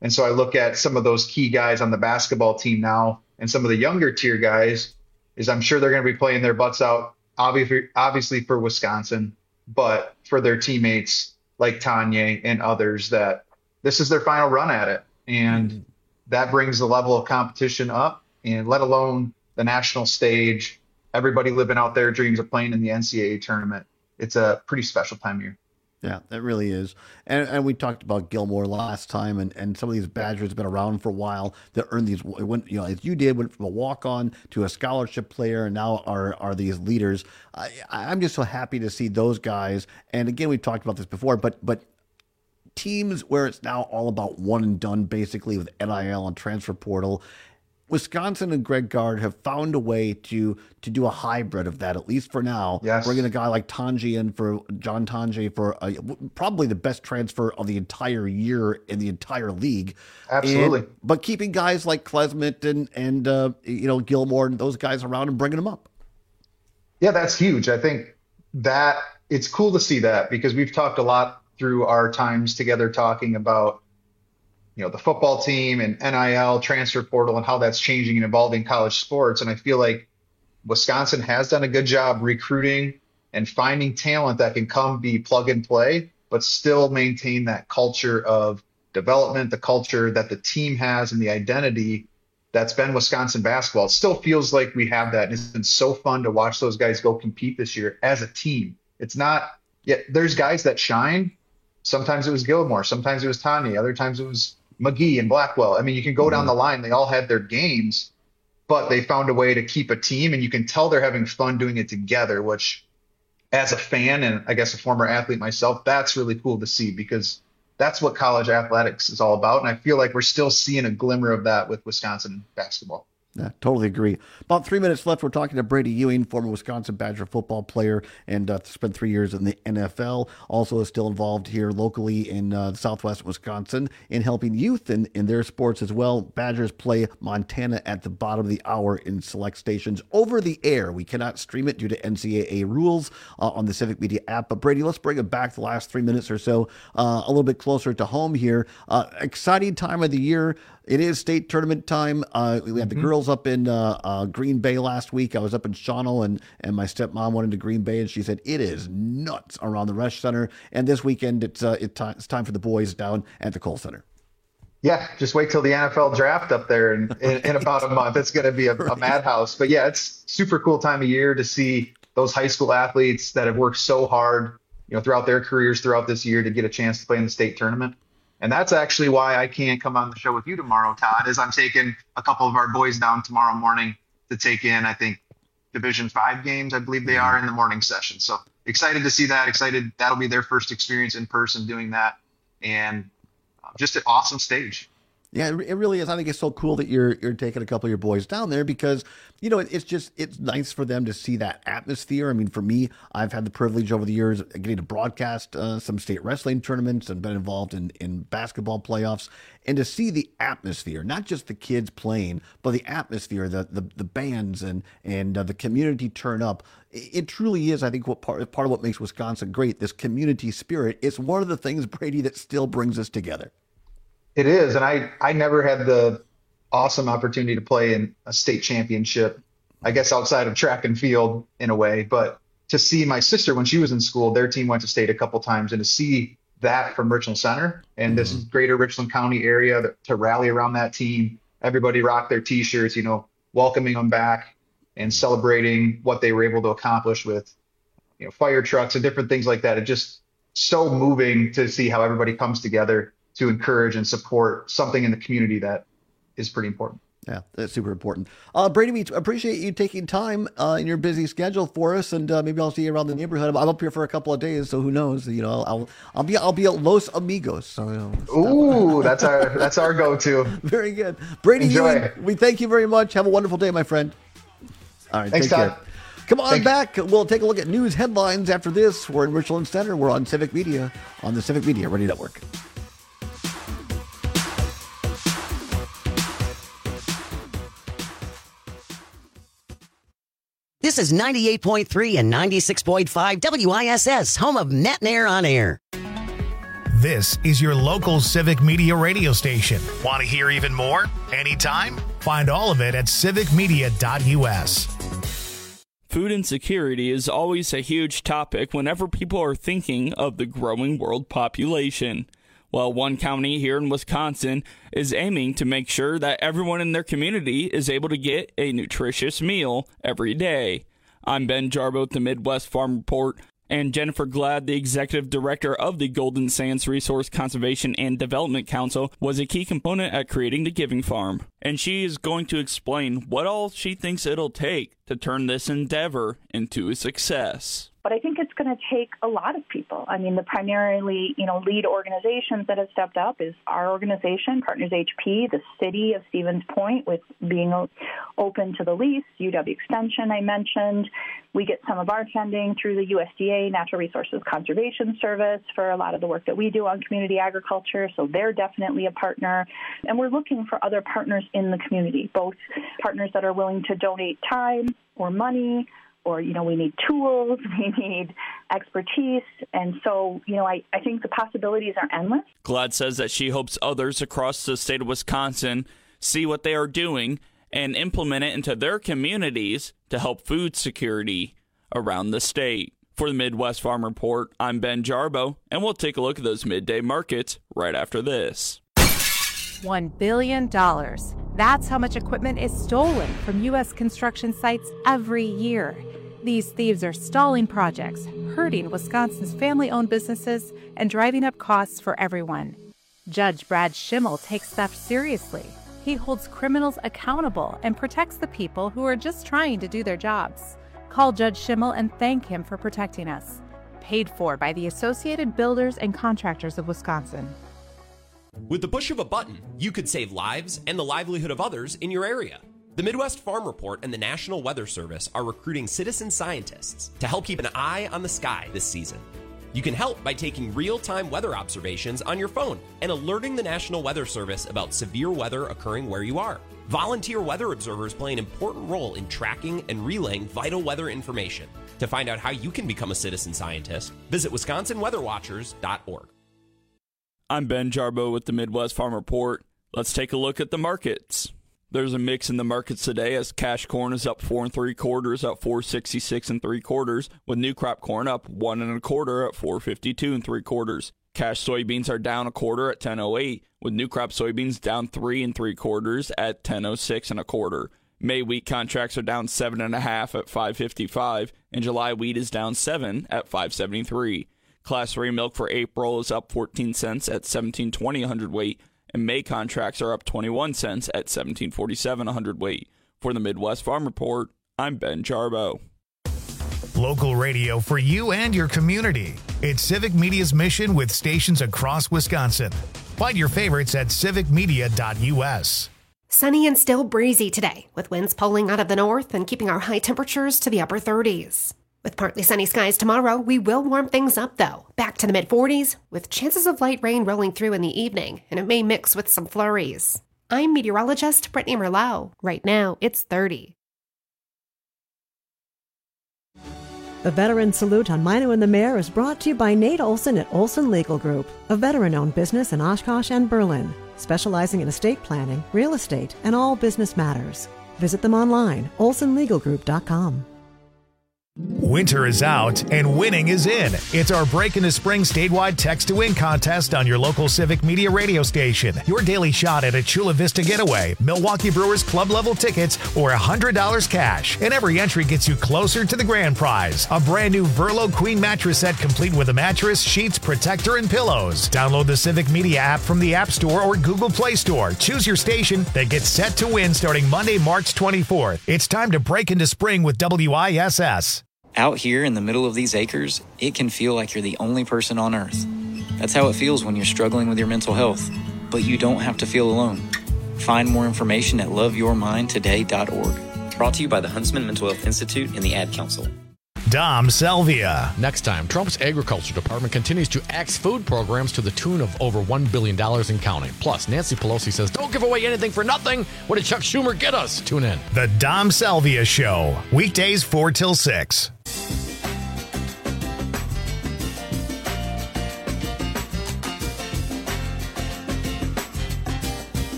And so I look at some of those key guys on the basketball team now and some of the younger tier guys is I'm sure they're going to be playing their butts out, obviously, obviously for Wisconsin, but for their teammates like Tanya and others that this is their final run at it. And that brings the level of competition up, and let alone the national stage, everybody living out their dreams of playing in the N C double A tournament. It's a pretty special time of year. Yeah, it really is. And and we talked about Gilmore last time, and, and some of these Badgers have been around for a while that earned these, went, you know, as you did, went from a walk-on to a scholarship player, and now are are these leaders. I, I'm just so happy to see those guys. And again, we've talked about this before, but but teams where it's now all about one and done, basically, with N I L and transfer portal. Wisconsin and Greg Gard have found a way to to do a hybrid of that, at least for now. Yes. Bringing a guy like Tanji in for John Tanji for a, probably the best transfer of the entire year in the entire league. Absolutely. And, but keeping guys like Klesmit and and uh, you know Gilmore and those guys around and bringing them up. Yeah, that's huge. I think that it's cool to see that because we've talked a lot through our times together talking about, you know, the football team and N I L, transfer portal, and how that's changing and evolving college sports. And I feel like Wisconsin has done a good job recruiting and finding talent that can come be plug and play, but still maintain that culture of development, the culture that the team has and the identity that's been Wisconsin basketball. It still feels like we have that. And it's been so fun to watch those guys go compete this year as a team. It's not yet. There's guys that shine. Sometimes it was Gilmore. Sometimes it was Tanya. Other times it was McGee and Blackwell. I mean, you can go down the line. They all had their games, but they found a way to keep a team, and you can tell they're having fun doing it together, which as a fan and I guess a former athlete myself, that's really cool to see because that's what college athletics is all about. And I feel like we're still seeing a glimmer of that with Wisconsin basketball. Yeah, totally agree. About three minutes left. We're talking to Brady Ewing, former Wisconsin Badger football player, and uh, spent three years in the N F L. Also is still involved here locally in uh, southwest Wisconsin in helping youth in, in their sports as well. Badgers play Montana at the bottom of the hour in select stations over the air. We cannot stream it due to N C double A rules uh, on the Civic Media app. But Brady, let's bring it back the last three minutes or so, uh, a little bit closer to home here. Uh, exciting time of the year. It is state tournament time. Uh, we had the mm-hmm. girls up in uh, uh, Green Bay last week. I was up in Shawano, and, and my stepmom went into Green Bay, and she said, it is nuts around the Resch Center. And this weekend, it's, uh, it t- it's time for the boys down at the Kohl Center. Yeah, just wait till the N F L draft up there in, in, in about a month. It's going to be a, a madhouse. But, yeah, it's super cool time of year to see those high school athletes that have worked so hard, you know, throughout their careers throughout this year to get a chance to play in the state tournament. And that's actually why I can't come on the show with you tomorrow, Todd, is I'm taking a couple of our boys down tomorrow morning to take in, I think, Division five games, I believe they are, in the morning session. So excited to see that. Excited. That'll be their first experience in person doing that. And just an awesome stage. Yeah, it really is. I think it's so cool that you're you're taking a couple of your boys down there because, you know, it's just, it's nice for them to see that atmosphere. I mean, for me, I've had the privilege over the years of getting to broadcast uh, some state wrestling tournaments and been involved in, in basketball playoffs, and to see the atmosphere, not just the kids playing, but the atmosphere, the the, the bands and, and uh, the community turn up. It truly is, I think, what part, part of what makes Wisconsin great, this community spirit. It's one of the things, Brady, that still brings us together. It is, and I, I never had the awesome opportunity to play in a state championship, I guess outside of track and field in a way, but to see my sister when she was in school, their team went to state a couple times, and to see that from Richland Center and this mm-hmm. greater Richland County area to, to rally around that team, everybody rocked their T-shirts, you know, welcoming them back and celebrating what they were able to accomplish with, you know, fire trucks and different things like that. It just so moving to see how everybody comes together to encourage and support something in the community that is pretty important. Yeah, that's super important. Uh, Brady, we appreciate you taking time uh, in your busy schedule for us, and uh, maybe I'll see you around the neighborhood. I'm up here for a couple of days, so who knows? You know, I'll I'll be I'll be at Los Amigos. So, you know, ooh, that's our that's our go-to. Very good, Brady. Enjoy. Ewing, we thank you very much. Have a wonderful day, my friend. All right, thanks, take Todd. care. Come on Thanks. back. We'll take a look at news headlines after this. We're in Richland Center. We're on Civic Media on the Civic Media Radio Network. This is ninety-eight point three and ninety-six point five W I S S, home of Matt and Air on Air. This is your local Civic Media radio station. Want to hear even more? Anytime? Find all of it at civic media dot u s. Food insecurity is always a huge topic whenever people are thinking of the growing world population. Well, one county here in Wisconsin is aiming to make sure that everyone in their community is able to get a nutritious meal every day. I'm Ben Jarbo with the Midwest Farm Report, and Jennifer Glad, the executive director of the Golden Sands Resource Conservation and Development Council, was a key component at creating the Giving Farm. And she is going to explain what all she thinks it'll take to turn this endeavor into a success. But I think it's going to take a lot of people. I mean, the primarily, you know, lead organizations that have stepped up is our organization, Partners H P, the city of Stevens Point, with being open to the lease, U W Extension I mentioned. We get some of our funding through the U S D A, Natural Resources Conservation Service, for a lot of the work that we do on community agriculture, so they're definitely a partner. And we're looking for other partners in the community, both partners that are willing to donate time or money, or, you know, we need tools, we need expertise. And so, you know, I, I think the possibilities are endless. Glad says that she hopes others across the state of Wisconsin see what they are doing and implement it into their communities to help food security around the state. For the Midwest Farm Report, I'm Ben Jarbo, and we'll take a look at those midday markets right after this. One billion dollars. That's how much equipment is stolen from U S construction sites every year. These thieves are stalling projects, hurting Wisconsin's family-owned businesses, and driving up costs for everyone. Judge Brad Schimmel takes theft seriously. He holds criminals accountable and protects the people who are just trying to do their jobs. Call Judge Schimmel and thank him for protecting us. Paid for by the Associated Builders and Contractors of Wisconsin. With the push of a button, you could save lives and the livelihood of others in your area. The Midwest Farm Report and the National Weather Service are recruiting citizen scientists to help keep an eye on the sky this season. You can help by taking real-time weather observations on your phone and alerting the National Weather Service about severe weather occurring where you are. Volunteer weather observers play an important role in tracking and relaying vital weather information. To find out how you can become a citizen scientist, visit wisconsin weather watchers dot org. I'm Ben Jarbo with the Midwest Farm Report. Let's take a look at the markets. There's a mix in the markets today as cash corn is up four and three quarters at four sixty-six and three quarters, with new crop corn up one and a quarter at four fifty-two and three quarters. Cash soybeans are down a quarter at ten oh eight, with new crop soybeans down three and three quarters at ten oh six and a quarter. May wheat contracts are down seven and a half at five fifty-five, and July wheat is down seven at five seventy-three. Class three milk for April is up fourteen cents at seventeen twenty a hundredweight, and May contracts are up twenty-one cents at seventeen forty-seven a hundredweight. For the Midwest Farm Report, I'm Ben Jarbo. Local radio for you and your community. It's Civic Media's mission with stations across Wisconsin. Find your favorites at civic media dot u s. Sunny and still breezy today, with winds pulling out of the north and keeping our high temperatures to the upper thirties. With partly sunny skies tomorrow, we will warm things up, though, back to the mid forties, with chances of light rain rolling through in the evening, and it may mix with some flurries. I'm meteorologist Brittany Merlot. Right now, it's thirty. The Veteran Salute on Mino and the Mayor is brought to you by Nate Olson at Olson Legal Group, a veteran-owned business in Oshkosh and Berlin, specializing in estate planning, real estate, and all business matters. Visit them online, olson legal group dot com. Winter is out and winning is in. It's our Break into Spring statewide text to win contest on your local Civic Media radio station. Your daily shot at a Chula Vista getaway, Milwaukee Brewers club level tickets, or one hundred dollars cash. And every entry gets you closer to the grand prize. A brand new Verlo Queen mattress set complete with a mattress, sheets, protector, and pillows. Download the Civic Media app from the App Store or Google Play Store. Choose your station that gets set to win starting Monday, March twenty-fourth. It's time to break into spring with W I S S. Out here in the middle of these acres, it can feel like you're the only person on Earth. That's how it feels when you're struggling with your mental health. But you don't have to feel alone. Find more information at love your mind today dot org. Brought to you by the Huntsman Mental Health Institute and the Ad Council. Dom Salvia. Next time, Trump's Agriculture Department continues to axe food programs to the tune of over one billion dollars in counting. Plus, Nancy Pelosi says, don't give away anything for nothing. What did Chuck Schumer get us? Tune in. The Dom Salvia Show. Weekdays four till six. Hey,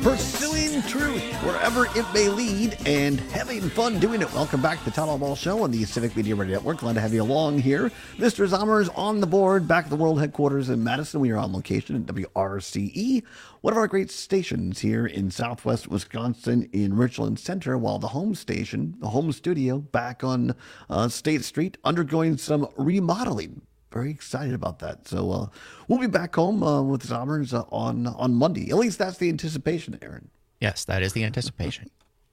pursuing truth wherever it may lead and having fun doing it. Welcome back to the Town Hall Ball Show on the Civic Media Radio Network. Glad to have you along here. Mister Zommers on the board, back at the world headquarters in Madison. We are on location at W R C E, one of our great stations here in Southwest Wisconsin in Richland Center, while the home station, the home studio, back on uh, State Street, undergoing some remodeling. Very excited about that. So uh, we'll be back home uh, with the Zommers uh, on, on Monday. At least that's the anticipation, Aaron. Yes, that is the anticipation.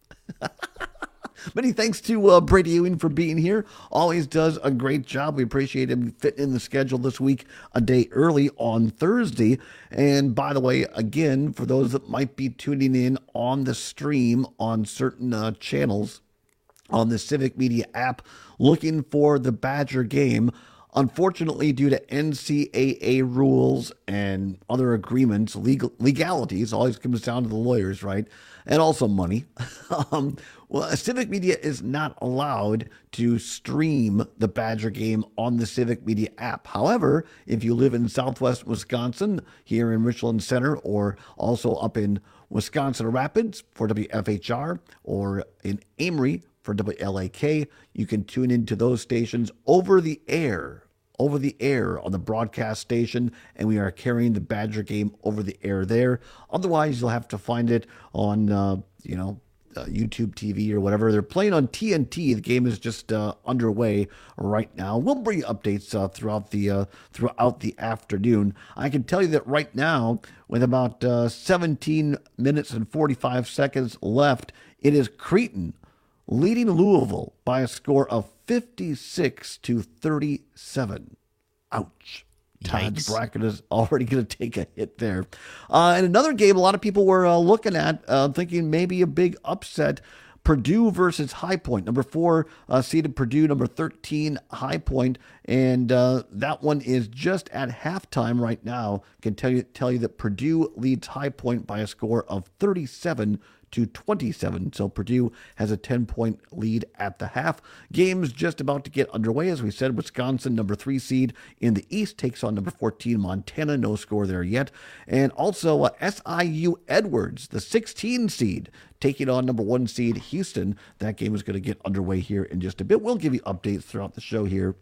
Many thanks to uh, Brady Ewing for being here. Always does a great job. We appreciate him fitting in the schedule this week a day early on Thursday. And by the way, again, for those that might be tuning in on the stream on certain uh, channels on the Civic Media app looking for the Badger game, unfortunately, due to N C double A rules and other agreements, legal legalities, always comes down to the lawyers, right? And also money. um, well, Civic Media is not allowed to stream the Badger game on the Civic Media app. However, if you live in Southwest Wisconsin, here in Richland Center, or also up in Wisconsin Rapids for W F H R, or in Amory for W L A K, you can tune into those stations over the air, over the air on the broadcast station, and we are carrying the Badger game over the air there. Otherwise, you'll have to find it on, uh, you know, uh, YouTube T V or whatever. They're playing on T N T. The game is just uh, underway right now. We'll bring you updates uh, throughout the uh, throughout the afternoon. I can tell you that right now, with about uh, seventeen minutes and forty-five seconds left, it is Cretin leading Louisville by a score of fifty-six to thirty-seven. Ouch. Todd's bracket is already going to take a hit there. Uh, and another game a lot of people were uh, looking at, uh, thinking maybe a big upset, Purdue versus High Point. Number four uh, seeded Purdue, number thirteen High Point, and uh, that one is just at halftime right now. Can tell you tell you that Purdue leads High Point by a score of thirty-seven to twenty-seven. So Purdue has a ten-point lead at the half. Game's just about to get underway. As we said, Wisconsin, number three seed in the East, takes on number fourteen Montana. No score there yet. And also uh, S I U Edwards, the sixteen seed, taking on number one seed Houston. That game is going to get underway here in just a bit. We'll give you updates throughout the show here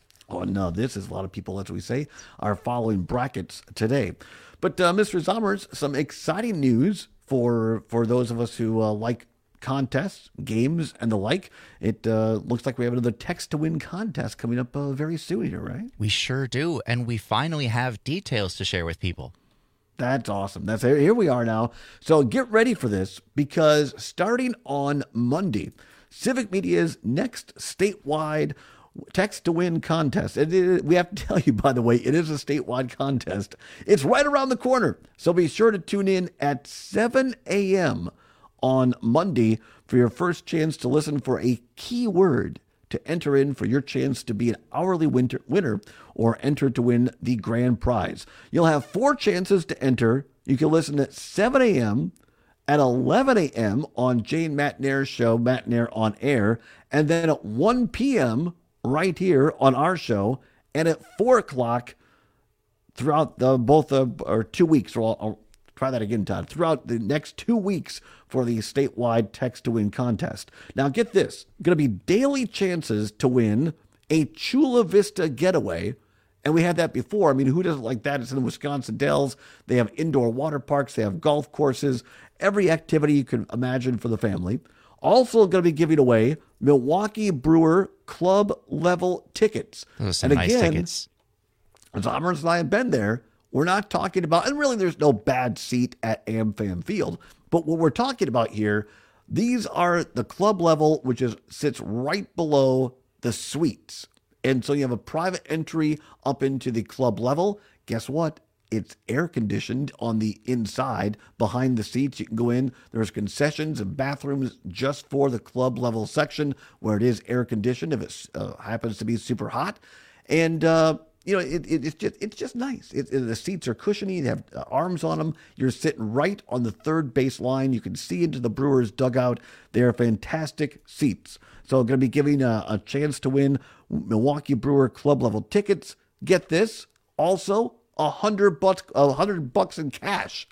on uh, this, as a lot of people, as we say, are following brackets today. But uh, Mister Zommers, some exciting news for for those of us who uh, like contests, games, and the like. It uh, looks like we have another text to win contest coming up uh, very soon here, right? We sure do, and we finally have details to share with people. That's awesome. That's here we are now. So get ready for this, because starting on Monday, Civic Media's next statewide text to win contest. It, it, we have to tell you, by the way, it is a statewide contest. It's right around the corner. So be sure to tune in at seven a.m. on Monday for your first chance to listen for a keyword to enter in for your chance to be an hourly winter winner or enter to win the grand prize. You'll have four chances to enter. You can listen at seven a.m., at eleven a.m. on Jane Matt Nair's show, Matt Nair on Air, and then at one p.m. right here on our show, and at four o'clock throughout the both uh, or two weeks. Or I'll, I'll try that again, Todd. Throughout the next two weeks for the statewide text to win contest. Now, get this: going to be daily chances to win a Chula Vista getaway. And we had that before. I mean, who doesn't like that? It's in the Wisconsin Dells. They have indoor water parks. They have golf courses. Every activity you can imagine for the family. Also going to be giving away Milwaukee Brewer club level tickets. Those are some and nice again, tickets. as Zommers and I have been there, we're not talking about, and really there's no bad seat at AmFam Field, but what we're talking about here, these are the club level, which is sits right below the suites. And so you have a private entry up into the club level. Guess what? It's air conditioned on the inside behind the seats. You can go in. There's concessions and bathrooms just for the club level section where it is air conditioned if it uh, happens to be super hot. And, uh, you know, it, it, it's just it's just nice. It, it, the seats are cushiony. They have uh, arms on them. You're sitting right on the third base line. You can see into the Brewers dugout. They are fantastic seats. So going to be giving a, a chance to win Milwaukee Brewer club level tickets. Get this, also a hundred bucks, a hundred bucks in cash.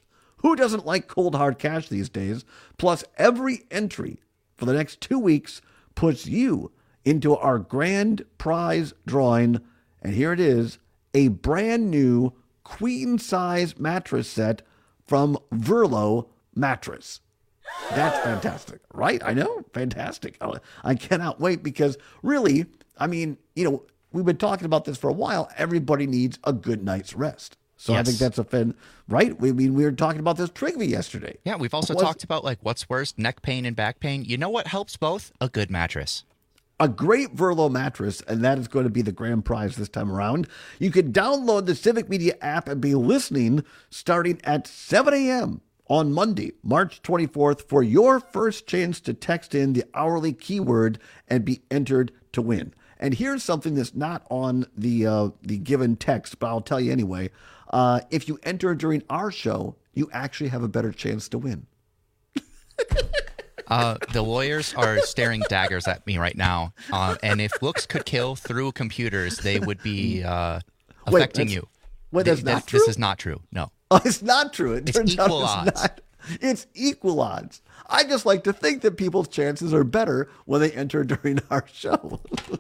Who doesn't like cold hard cash these days? Plus, every entry for the next two weeks puts you into our grand prize drawing. And here it is, a brand new queen size mattress set from Verlo Mattress. That's fantastic, right? I know, fantastic. I cannot wait because really, I mean, you know, we've been talking about this for a while. Everybody needs a good night's rest. So yes. I think that's a fin, right? We I mean we were talking about this trivia yesterday. Yeah, we've also was, talked about like what's worse, neck pain and back pain. You know what helps both? A good mattress. A great Verlo mattress, and that is going to be the grand prize this time around. You can download the Civic Media app and be listening starting at seven a.m. on Monday, March twenty-fourth, for your first chance to text in the hourly keyword and be entered to win. And here's something that's not on the uh, the given text, but I'll tell you anyway. Uh, if you enter during our show, you actually have a better chance to win. uh, the lawyers are staring daggers at me right now. Uh, and if looks could kill through computers, they would be uh, affecting wait, you. Wait, that's they, not that, true? This is not true. No. Oh, it's not true. It it's turns equal out it's odds. not. It's equal odds. I just like to think that people's chances are better when they enter during our show.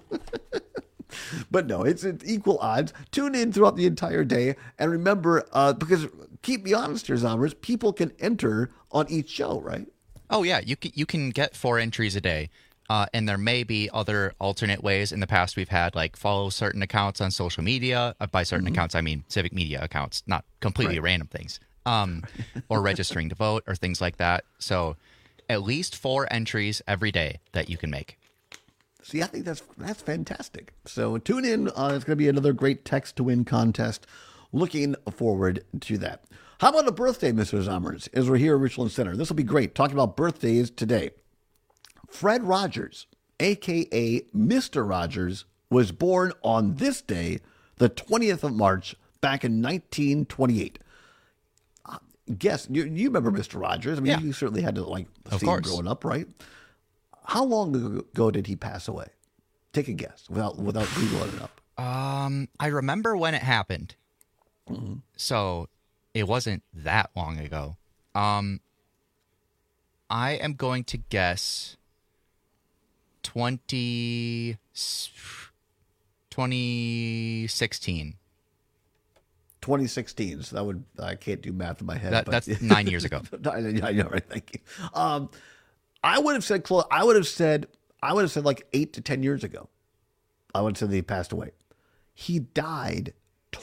But no, it's, it's equal odds. Tune in throughout the entire day. And remember, uh, because keep me honest here, Zombers, people can enter on each show, right? Oh, yeah. You can, you can get four entries a day. Uh, and there may be other alternate ways. In the past, we've had like follow certain accounts on social media. Uh, by certain mm-hmm. accounts, I mean Civic Media accounts, not completely right. random things. Um, or registering to vote or things like that. So at least four entries every day that you can make. See, I think that's that's fantastic. So tune in. Uh, it's going to be another great text to win contest. Looking forward to that. How about a birthday, Mister Zommers, as we're here at Richland Center? This will be great. Talking about birthdays today. Fred Rogers, a k a. Mister Rogers, was born on this day, the twentieth of March, back in nineteen twenty-eight. Uh, guess, you, you remember Mister Rogers. I mean, yeah. you certainly had to like of see course. him growing up, right? How long ago did he pass away? Take a guess without without Googling it up. Um, I remember when it happened. Mm-hmm. So it wasn't that long ago. Um, I am going to guess twenty, twenty sixteen. twenty sixteen. So that would, I can't do math in my head. That, but, that's nine years ago. I know, right? Thank you. Um, I would have said close. I would have said. I would have said like eight to ten years ago. I would have said that he passed away. He died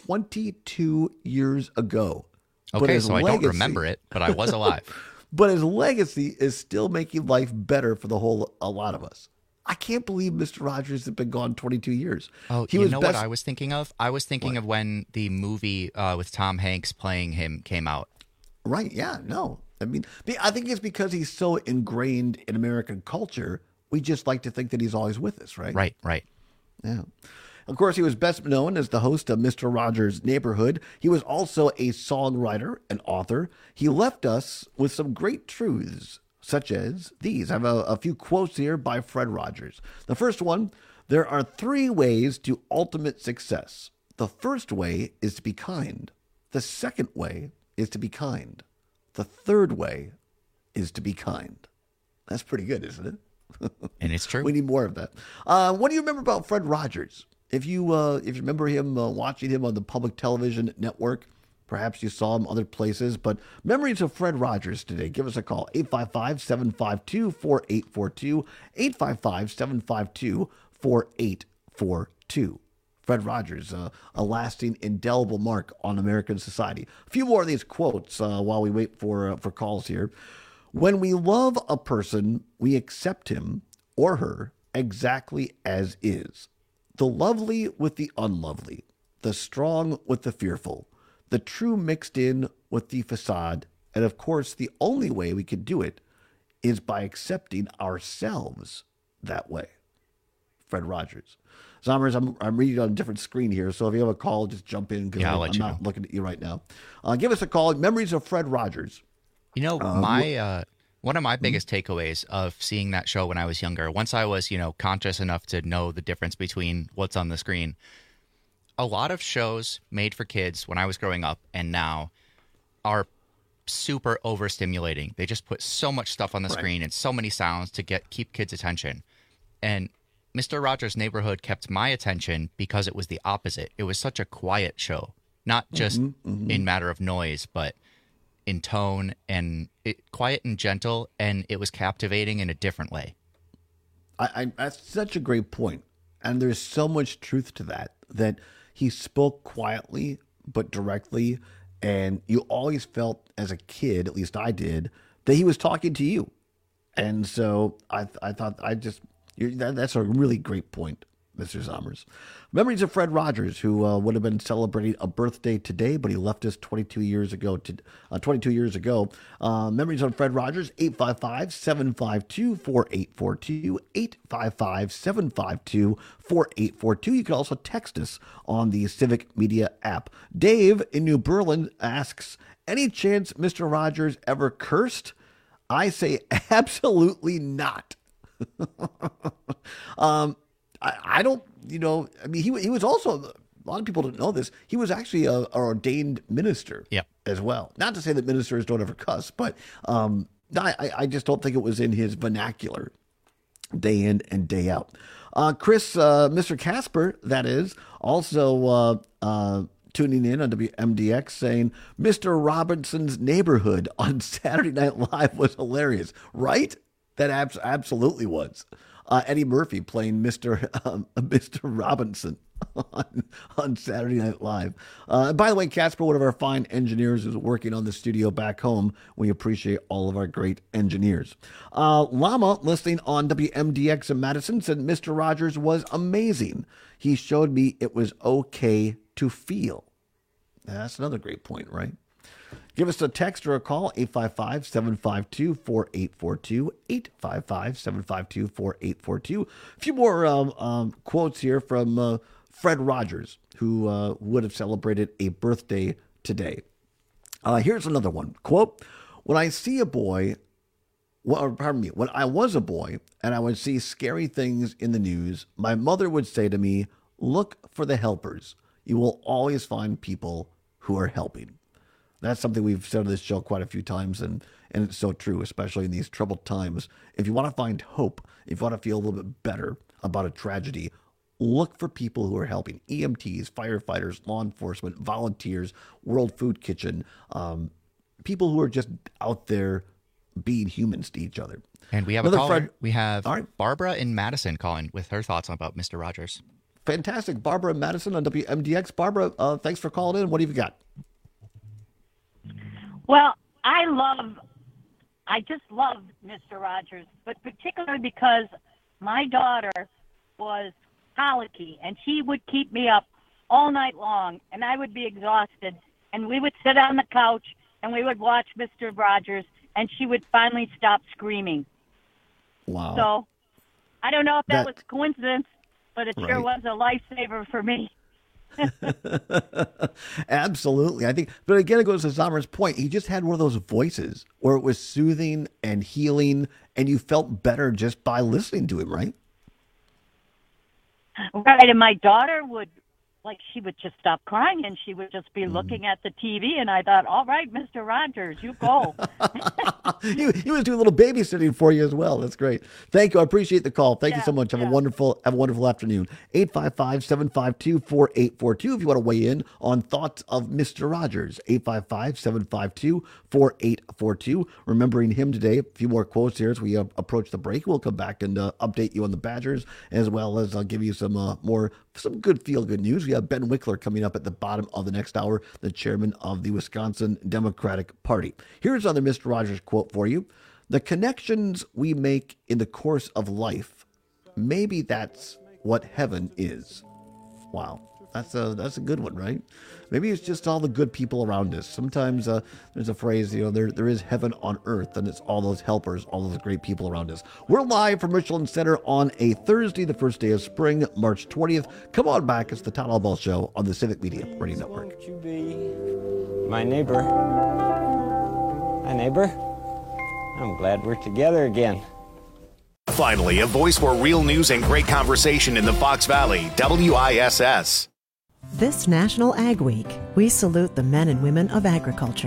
twenty-two years ago. Okay, so legacy, I don't remember it, but I was alive. But his legacy is still making life better for the whole a lot of us. I can't believe Mister Rogers has been gone twenty-two years. Oh, he you was know best... what I was thinking of? I was thinking what? of when the movie uh, with Tom Hanks playing him came out. Right? Yeah. No. I mean, I think it's because he's so ingrained in American culture. We just like to think that he's always with us, right? Right, right. Yeah. Of course, he was best known as the host of Mister Rogers' Neighborhood. He was also a songwriter and author. He left us with some great truths, such as these. I have a, a few quotes here by Fred Rogers. The first one, there are three ways to ultimate success. The first way is to be kind. The second way is to be kind. The third way is to be kind. That's pretty good, isn't it? And it's true. We need more of that. Uh, what do you remember about Fred Rogers? If you uh, if you remember him uh, watching him on the public television network, perhaps you saw him other places. But memories of Fred Rogers today. Give us a call, eight five five, seven five two, four eight four two, eight five five, seven five two, four eight four two. Fred Rogers, uh, a lasting, indelible mark on American society. A few more of these quotes uh, while we wait for uh, for calls here. When we love a person, we accept him or her exactly as is. The lovely with the unlovely, the strong with the fearful, the true mixed in with the facade, and of course, the only way we can do it is by accepting ourselves that way. Fred Rogers. Zommers, I'm, I'm reading on a different screen here, so if you have a call, just jump in because yeah, I'm, I'm not know. looking at you right now. Uh, give us a call. Memories of Fred Rogers. You know, uh, my uh, one of my biggest mm-hmm. takeaways of seeing that show when I was younger, once I was, you know, conscious enough to know the difference between what's on the screen, a lot of shows made for kids when I was growing up and now are super overstimulating. They just put so much stuff on the Right. screen and so many sounds to get keep kids' attention. And Mister Rogers' Neighborhood kept my attention because it was the opposite. It was such a quiet show, not just Mhm, mhm. in matter of noise, but in tone and it, quiet and gentle, and it was captivating in a different way. I, I that's such a great point, and there's so much truth to that. That he spoke quietly but directly, and you always felt as a kid, at least I did, that he was talking to you. And so I I thought I just you're, that, that's a really great point, Mister Sommers. Memories of Fred Rogers, who uh, would have been celebrating a birthday today, but he left us twenty-two years ago. To, uh, twenty-two years ago. Uh, memories on Fred Rogers, eight five five, seven five two, four eight four two, eight five five, seven five two, four eight four two. You can also text us on the Civic Media app. Dave in New Berlin asks, any chance Mister Rogers ever cursed? I say absolutely not. um, I, I don't, you know, I mean, he he was also, a lot of people don't know this, he was actually a, a ordained minister yep. as well. Not to say that ministers don't ever cuss, but um, I, I just don't think it was in his vernacular day in and day out. Uh, Chris, uh, Mister Casper, that is, also uh, uh, tuning in on W M D X saying, Mister Robinson's Neighborhood on Saturday Night Live was hilarious, right? That abs- absolutely was. Uh, Eddie Murphy playing Mister Um, Mister Robinson on, on Saturday Night Live. Uh, and by the way, Casper, one of our fine engineers, is working on the studio back home. We appreciate all of our great engineers. Uh, Llama, listening on W M D X in Madison, said Mister Rogers was amazing. He showed me it was okay to feel. That's another great point, right? Give us a text or a call, eight five five, seven five two, four eight four two, eight five five, seven five two, four eight four two. A few more um, um, quotes here from uh, Fred Rogers, who uh, would have celebrated a birthday today. Uh, here's another one. Quote, when I see a boy, well, or pardon me, when I was a boy and I would see scary things in the news, my mother would say to me, look for the helpers. You will always find people who are helping. That's something we've said on this show quite a few times, and, and it's so true, especially in these troubled times. If you want to find hope, if you want to feel a little bit better about a tragedy, look for people who are helping. E M Ts, firefighters, law enforcement, volunteers, World Food Kitchen, um, people who are just out there being humans to each other. And we have Another a caller. Fred- we have All right. Barbara in Madison calling with her thoughts about Mister Rogers. Fantastic. Barbara in Madison on W M D X. Barbara, uh, thanks for calling in. What have you got? Well, I love, I just love Mister Rogers, but particularly because my daughter was colicky, and she would keep me up all night long, and I would be exhausted, and we would sit on the couch, and we would watch Mister Rogers, and she would finally stop screaming. Wow. So I don't know if that, That- was coincidence, but it sure Right. was a lifesaver for me. Absolutely. I think, but again, it goes to Sommer's point. He just had one of those voices where it was soothing and healing, and you felt better just by listening to him, right? Right, and my daughter would, like, she would just stop crying, and she would just be looking at the T V, and I thought, all right, Mister Rogers, you go. he, he was doing a little babysitting for you as well. That's great. Thank you. I appreciate the call. Thank you so much. Have a wonderful, have a wonderful afternoon. eight five five, seven five two, four eight four two. If you want to weigh in on thoughts of Mister Rogers, eight five five, seven five two, four eight four two. Remembering him today. A few more quotes here as we uh, approach the break. We'll come back and uh, update you on the Badgers, as well as I'll give you some uh, more, some good feel-good news. We have Ben Wickler coming up at the bottom of the next hour, the chairman of the Wisconsin Democratic Party. Here's another Mister Rogers quote for you. The connections we make in the course of life, maybe that's what heaven is. Wow. That's a that's a good one, right? Maybe it's just all the good people around us. Sometimes uh, there's a phrase, you know, there there is heaven on earth, and it's all those helpers, all those great people around us. We're live from Richland Center on a Thursday, the first day of spring, March twentieth. Come on back. It's the Todd Albaugh Show on the Civic Media Radio Network. Won't you be my neighbor? My neighbor? I'm glad we're together again. Finally, a voice for real news and great conversation in the Fox Valley, W I S S. This National Ag Week, we salute the men and women of agriculture.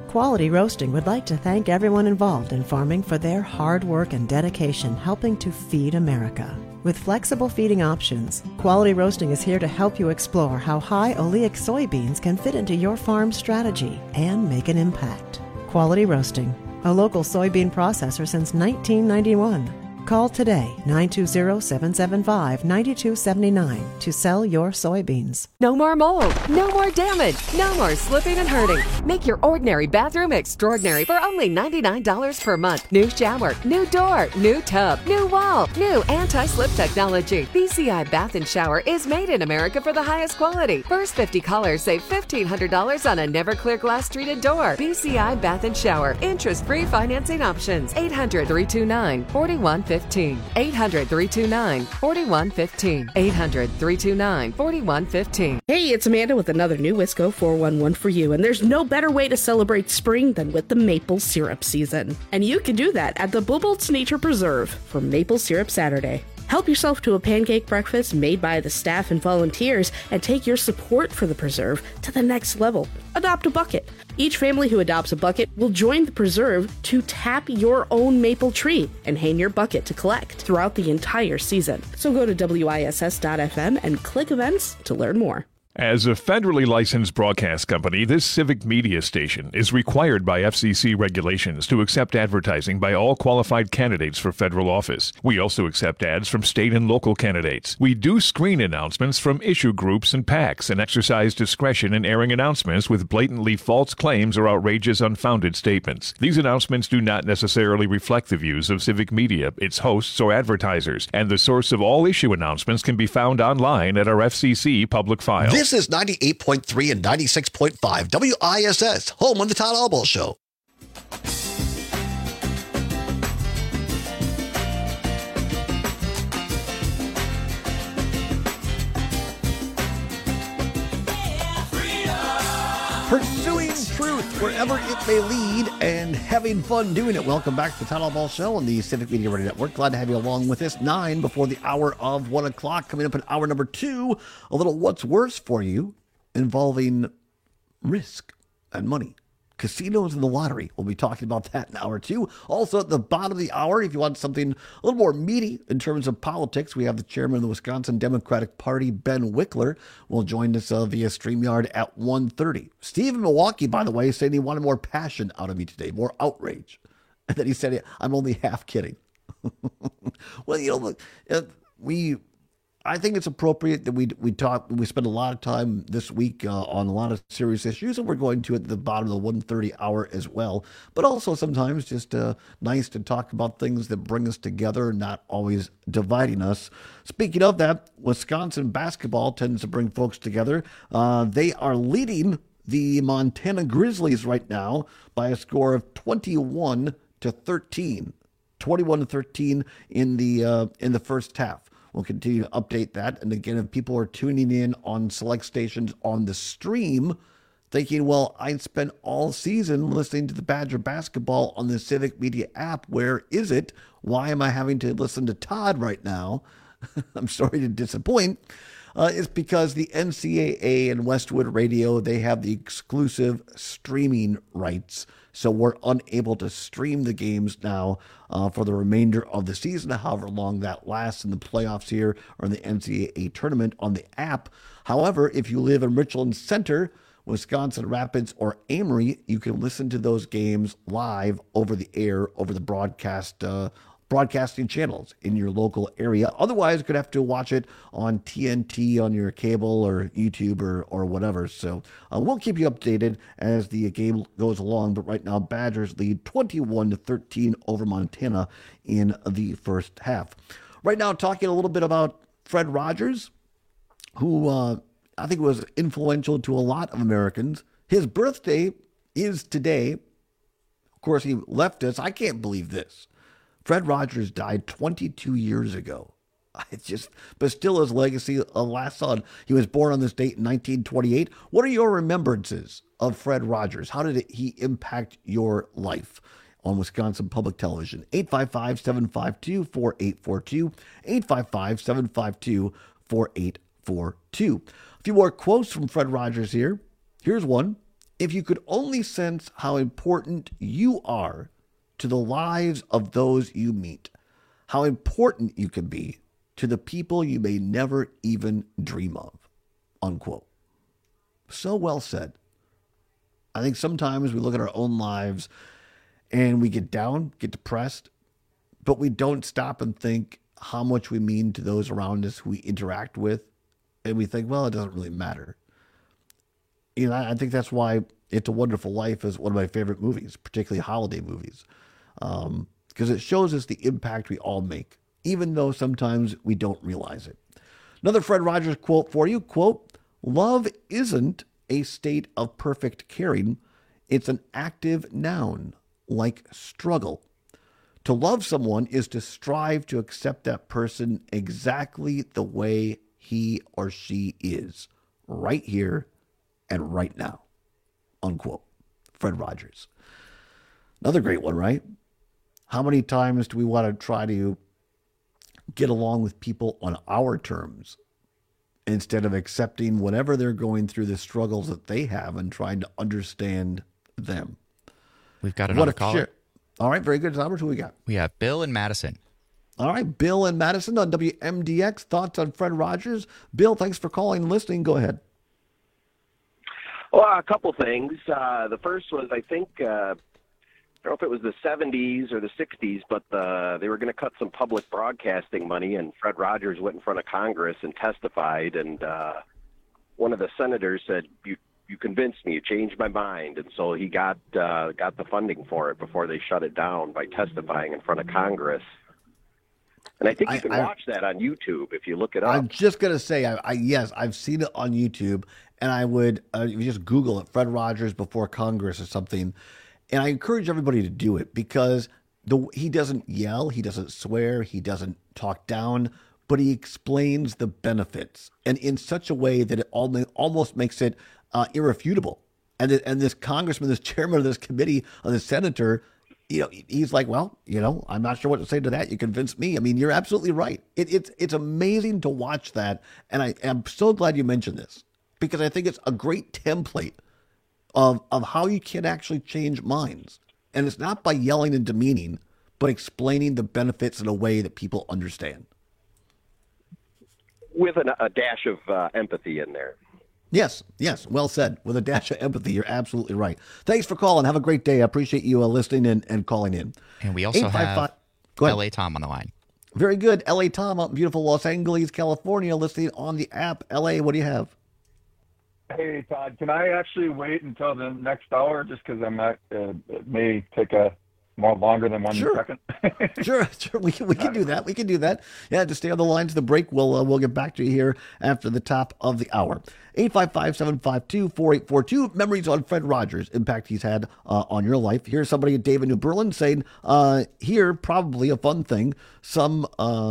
Quality Roasting would like to thank everyone involved in farming for their hard work and dedication helping to feed America. With flexible feeding options, Quality Roasting is here to help you explore how high oleic soybeans can fit into your farm strategy and make an impact. Quality Roasting, a local soybean processor since nineteen ninety-one. Call today, nine two zero, seven seven five, nine two seven nine to sell your soybeans. No more mold, no more damage, no more slipping and hurting. Make your ordinary bathroom extraordinary for only ninety-nine dollars per month. New shower, new door, new tub, new wall, new anti-slip technology. B C I Bath and Shower is made in America for the highest quality. First fifty callers save fifteen hundred dollars on a never clear glass treated door. B C I Bath and Shower. Interest-free financing options. eight hundred, three two nine, four one five zero. eight hundred, three two nine, four one one five. eight hundred, three two nine, four one one five. Hey, it's Amanda with another new Wisco four one one for you, and there's no better way to celebrate spring than with the maple syrup season. And you can do that at the Bubolt's Nature Preserve for Maple Syrup Saturday. Help yourself to a pancake breakfast made by the staff and volunteers and take your support for the preserve to the next level. Adopt a bucket. Each family who adopts a bucket will join the preserve to tap your own maple tree and hang your bucket to collect throughout the entire season. So go to W I S S dot F M and click events to learn more. As a federally licensed broadcast company, this civic media station is required by F C C regulations to accept advertising by all qualified candidates for federal office. We also accept ads from state and local candidates. We do screen announcements from issue groups and PACs and exercise discretion in airing announcements with blatantly false claims or outrageous unfounded statements. These announcements do not necessarily reflect the views of civic media, its hosts, or advertisers, and the source of all issue announcements can be found online at our F C C public file. This is ninety-eight point three and ninety-six point five W I S S, home of the Todd Albaugh Show. Pursuing truth wherever it may lead and having fun doing it. Welcome back to the Todd Albaugh Show on the Civic Media Radio Network. Glad to have you along with us. Nine before the hour of one o'clock. Coming up in hour number two, a little what's worse for you involving risk and money. Casinos and the lottery. We'll be talking about that in hour two. Also at the bottom of the hour, if you want something a little more meaty in terms of politics, we have the chairman of the Wisconsin Democratic Party, Ben Wickler, will join us uh, via StreamYard at one thirty. Steve in Milwaukee, by the way, said he wanted more passion out of me today, more outrage. And then he said, I'm only half kidding. Well, you know, look, uh, we... I think it's appropriate that we we talk. We spend a lot of time this week uh, on a lot of serious issues, and we're going to at the bottom of the one thirty hour as well. But also sometimes just uh, nice to talk about things that bring us together, not always dividing us. Speaking of that, Wisconsin basketball tends to bring folks together. Uh, they are leading the Montana Grizzlies right now by a score of twenty-one to thirteen. twenty-one to thirteen in the uh, in the first half. We'll continue to update that. And again, if people are tuning in on select stations on the stream, thinking, well, I spent all season listening to the Badger basketball on the Civic Media app. Where is it? Why am I having to listen to Todd right now? I'm sorry to disappoint. Uh, it's because the N C A A and Westwood Radio, they have the exclusive streaming rights. So we're unable to stream the games now uh, for the remainder of the season, however long that lasts in the playoffs here or in the N C A A tournament on the app. However, if you live in Richland Center, Wisconsin Rapids, or Amory, you can listen to those games live over the air, over the broadcast uh, broadcasting channels in your local area. Otherwise, you could have to watch it on T N T on your cable or YouTube or, or whatever. So uh, we'll keep you updated as the game goes along. But right now, Badgers lead twenty-one to thirteen over Montana in the first half. Right now, talking a little bit about Fred Rogers, who uh, I think was influential to a lot of Americans. His birthday is today. Of course, he left us. I can't believe this. Fred Rogers died twenty-two years ago. It's just, but still his legacy uh, lasts on. He was born on this date in nineteen twenty-eight. What are your remembrances of Fred Rogers? How did it, he impact your life on Wisconsin Public Television? eight five five, seven five two, four eight four two, eight five five, seven five two, four eight four two. A few more quotes from Fred Rogers here. Here's one. If you could only sense how important you are to the lives of those you meet, how important you can be to the people you may never even dream of, unquote. So well said. I think sometimes we look at our own lives and we get down, get depressed, but we don't stop and think how much we mean to those around us who we interact with. And we think, well, it doesn't really matter. You know, I think that's why It's a Wonderful Life is one of my favorite movies, particularly holiday movies, um, because it shows us the impact we all make, even though sometimes we don't realize it. Another Fred Rogers quote for you, quote, "Love isn't a state of perfect caring. It's an active noun, like struggle. To love someone is to strive to accept that person exactly the way he or she is, right here and right now," unquote. Fred Rogers. Another great one, right? How many times do we want to try to get along with people on our terms instead of accepting whatever they're going through, the struggles that they have, and trying to understand them? We've got another What a caller. shit. All right, very good, Robert. Who we got? We have Bill in Madison. All right, Bill in Madison on W M D X. Thoughts on Fred Rogers? Bill, thanks for calling and listening. Go ahead. Well, a couple things. Uh, the first was, I think, uh, I don't know if it was the seventies or the sixties, but the, they were going to cut some public broadcasting money, and Fred Rogers went in front of Congress and testified, and uh, one of the senators said, you you convinced me, you changed my mind, and so he got uh, got the funding for it before they shut it down by testifying in front of Congress. And I think you I- can I- watch that on YouTube if you look it up. I'm just going to say, I, I yes, I've seen it on YouTube, and I would, uh, if you just Google it, Fred Rogers before Congress or something, and I encourage everybody to do it, because the he doesn't yell, he doesn't swear, he doesn't talk down, but he explains the benefits, and in such a way that it al- almost makes it uh, irrefutable. And, th- and this congressman, this chairman of this committee, of this senator, you know, he's like, well, you know, I'm not sure what to say to that. You convinced me. I mean, you're absolutely right. It, it's it's amazing to watch that. And I am so glad you mentioned this, because I think it's a great template of, of how you can actually change minds. And it's not by yelling and demeaning, but explaining the benefits in a way that people understand. With an, a dash of uh, empathy in there. Yes, yes, well said. With a dash of empathy, you're absolutely right. Thanks for calling. Have a great day. I appreciate you uh, listening and, and calling in. And we also eight five five have Go ahead. L A Tom on the line. Very good. L A Tom out in beautiful Los Angeles, California, listening on the app. L A, what do you have? Hey, Todd, can I actually wait until the next hour just because I'm not, uh, it may take a more longer than one Sure. second? Sure, sure. We can, we can do that. We can do that. Yeah, just stay on the line to the break. We'll uh, we'll get back to you here after the top of the hour. eight five five, seven five two, four eight four two. Memories on Fred Rogers, impact he's had uh, on your life. Here's somebody at David New Berlin saying, uh, here, probably a fun thing. Some, uh,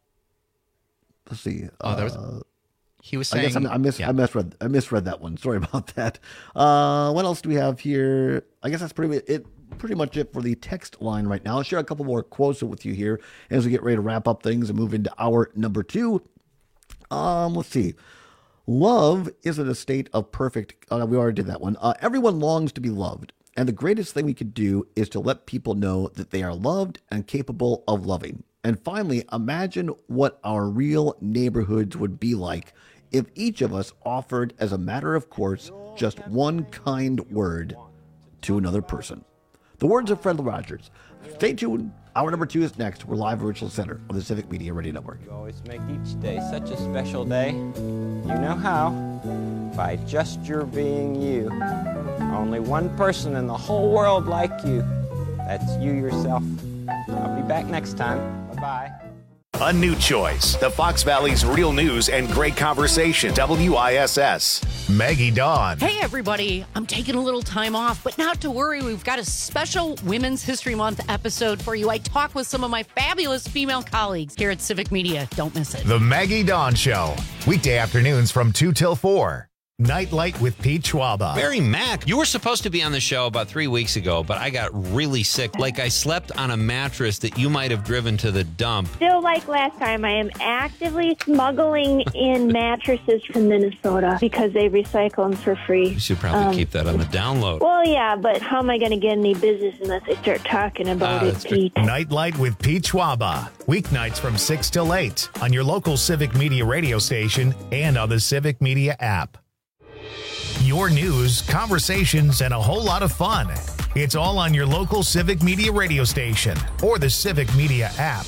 let's see. Oh, there was- uh, He was I guess saying, I, I, mis- yeah. I misread. I misread that one. Sorry about that. Uh, what else do we have here? I guess that's pretty it. Pretty much it for the text line right now. I'll share a couple more quotes with you here as we get ready to wrap up things and move into hour number two. Um, let's see. Love isn't a state of perfect. Uh, we already did that one. Uh, everyone longs to be loved, and the greatest thing we could do is to let people know that they are loved and capable of loving. And finally, imagine what our real neighborhoods would be like if each of us offered, as a matter of course, just one kind word to another person. The words of Fred Rogers. Stay tuned. Hour number two is next. We're live at Richland Center on the Civic Media Radio Network. You always make each day such a special day. You know how? By just your being you. Only one person in the whole world like you. That's you yourself. I'll be back next time. Bye-bye. A new choice. The Fox Valley's real news and great conversation. W I S S. Maggie Dawn. Hey, everybody. I'm taking a little time off, but not to worry. We've got a special Women's History Month episode for you. I talk with some of my fabulous female colleagues here at Civic Media. Don't miss it. The Maggie Dawn Show. Weekday afternoons from two till four. Nightlight with Pete Schwaba. Mary Mack, you were supposed to be on the show about three weeks ago, but I got really sick. Like I slept on a mattress that you might have driven to the dump. Still like last time, I am actively smuggling in mattresses from Minnesota because they recycle them for free. You should probably Um, keep that on the download. Well, yeah, but how am I going to get any business unless I start talking about Ah, it, that's true. Pete? Nightlight with Pete Schwaba. Weeknights from six till eight on your local Civic Media radio station and on the Civic Media app. Your news, conversations, and a whole lot of fun. It's all on your local Civic Media radio station or the Civic Media app.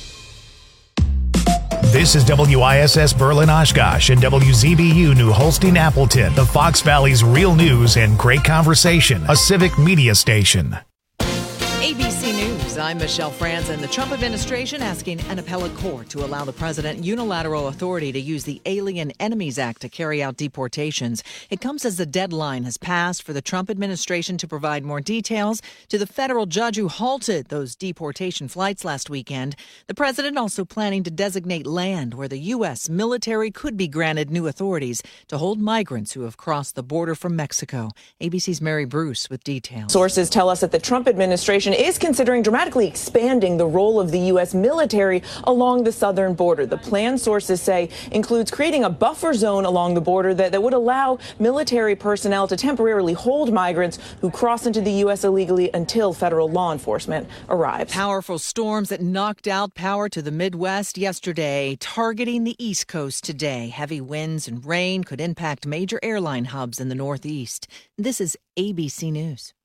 This is W I S S Berlin Oshkosh and W Z B U New Holstein Appleton, the Fox Valley's real news and great conversation, a Civic Media station. A B C News, I'm Michelle Franzen. The Trump administration asking an appellate court to allow the president unilateral authority to use the Alien Enemies Act to carry out deportations. It comes as the deadline has passed for the Trump administration to provide more details to the federal judge who halted those deportation flights last weekend. The president also planning to designate land where the U S military could be granted new authorities to hold migrants who have crossed the border from Mexico. A B C's Mary Bruce with details. Sources tell us that the Trump administration is considering dramatically expanding the role of the U S military along the southern border. The plan, sources say, includes creating a buffer zone along the border that, that would allow military personnel to temporarily hold migrants who cross into the U S illegally until federal law enforcement arrives. Powerful storms that knocked out power to the Midwest yesterday, targeting the East Coast today. Heavy winds and rain could impact major airline hubs in the Northeast. This is A B C News.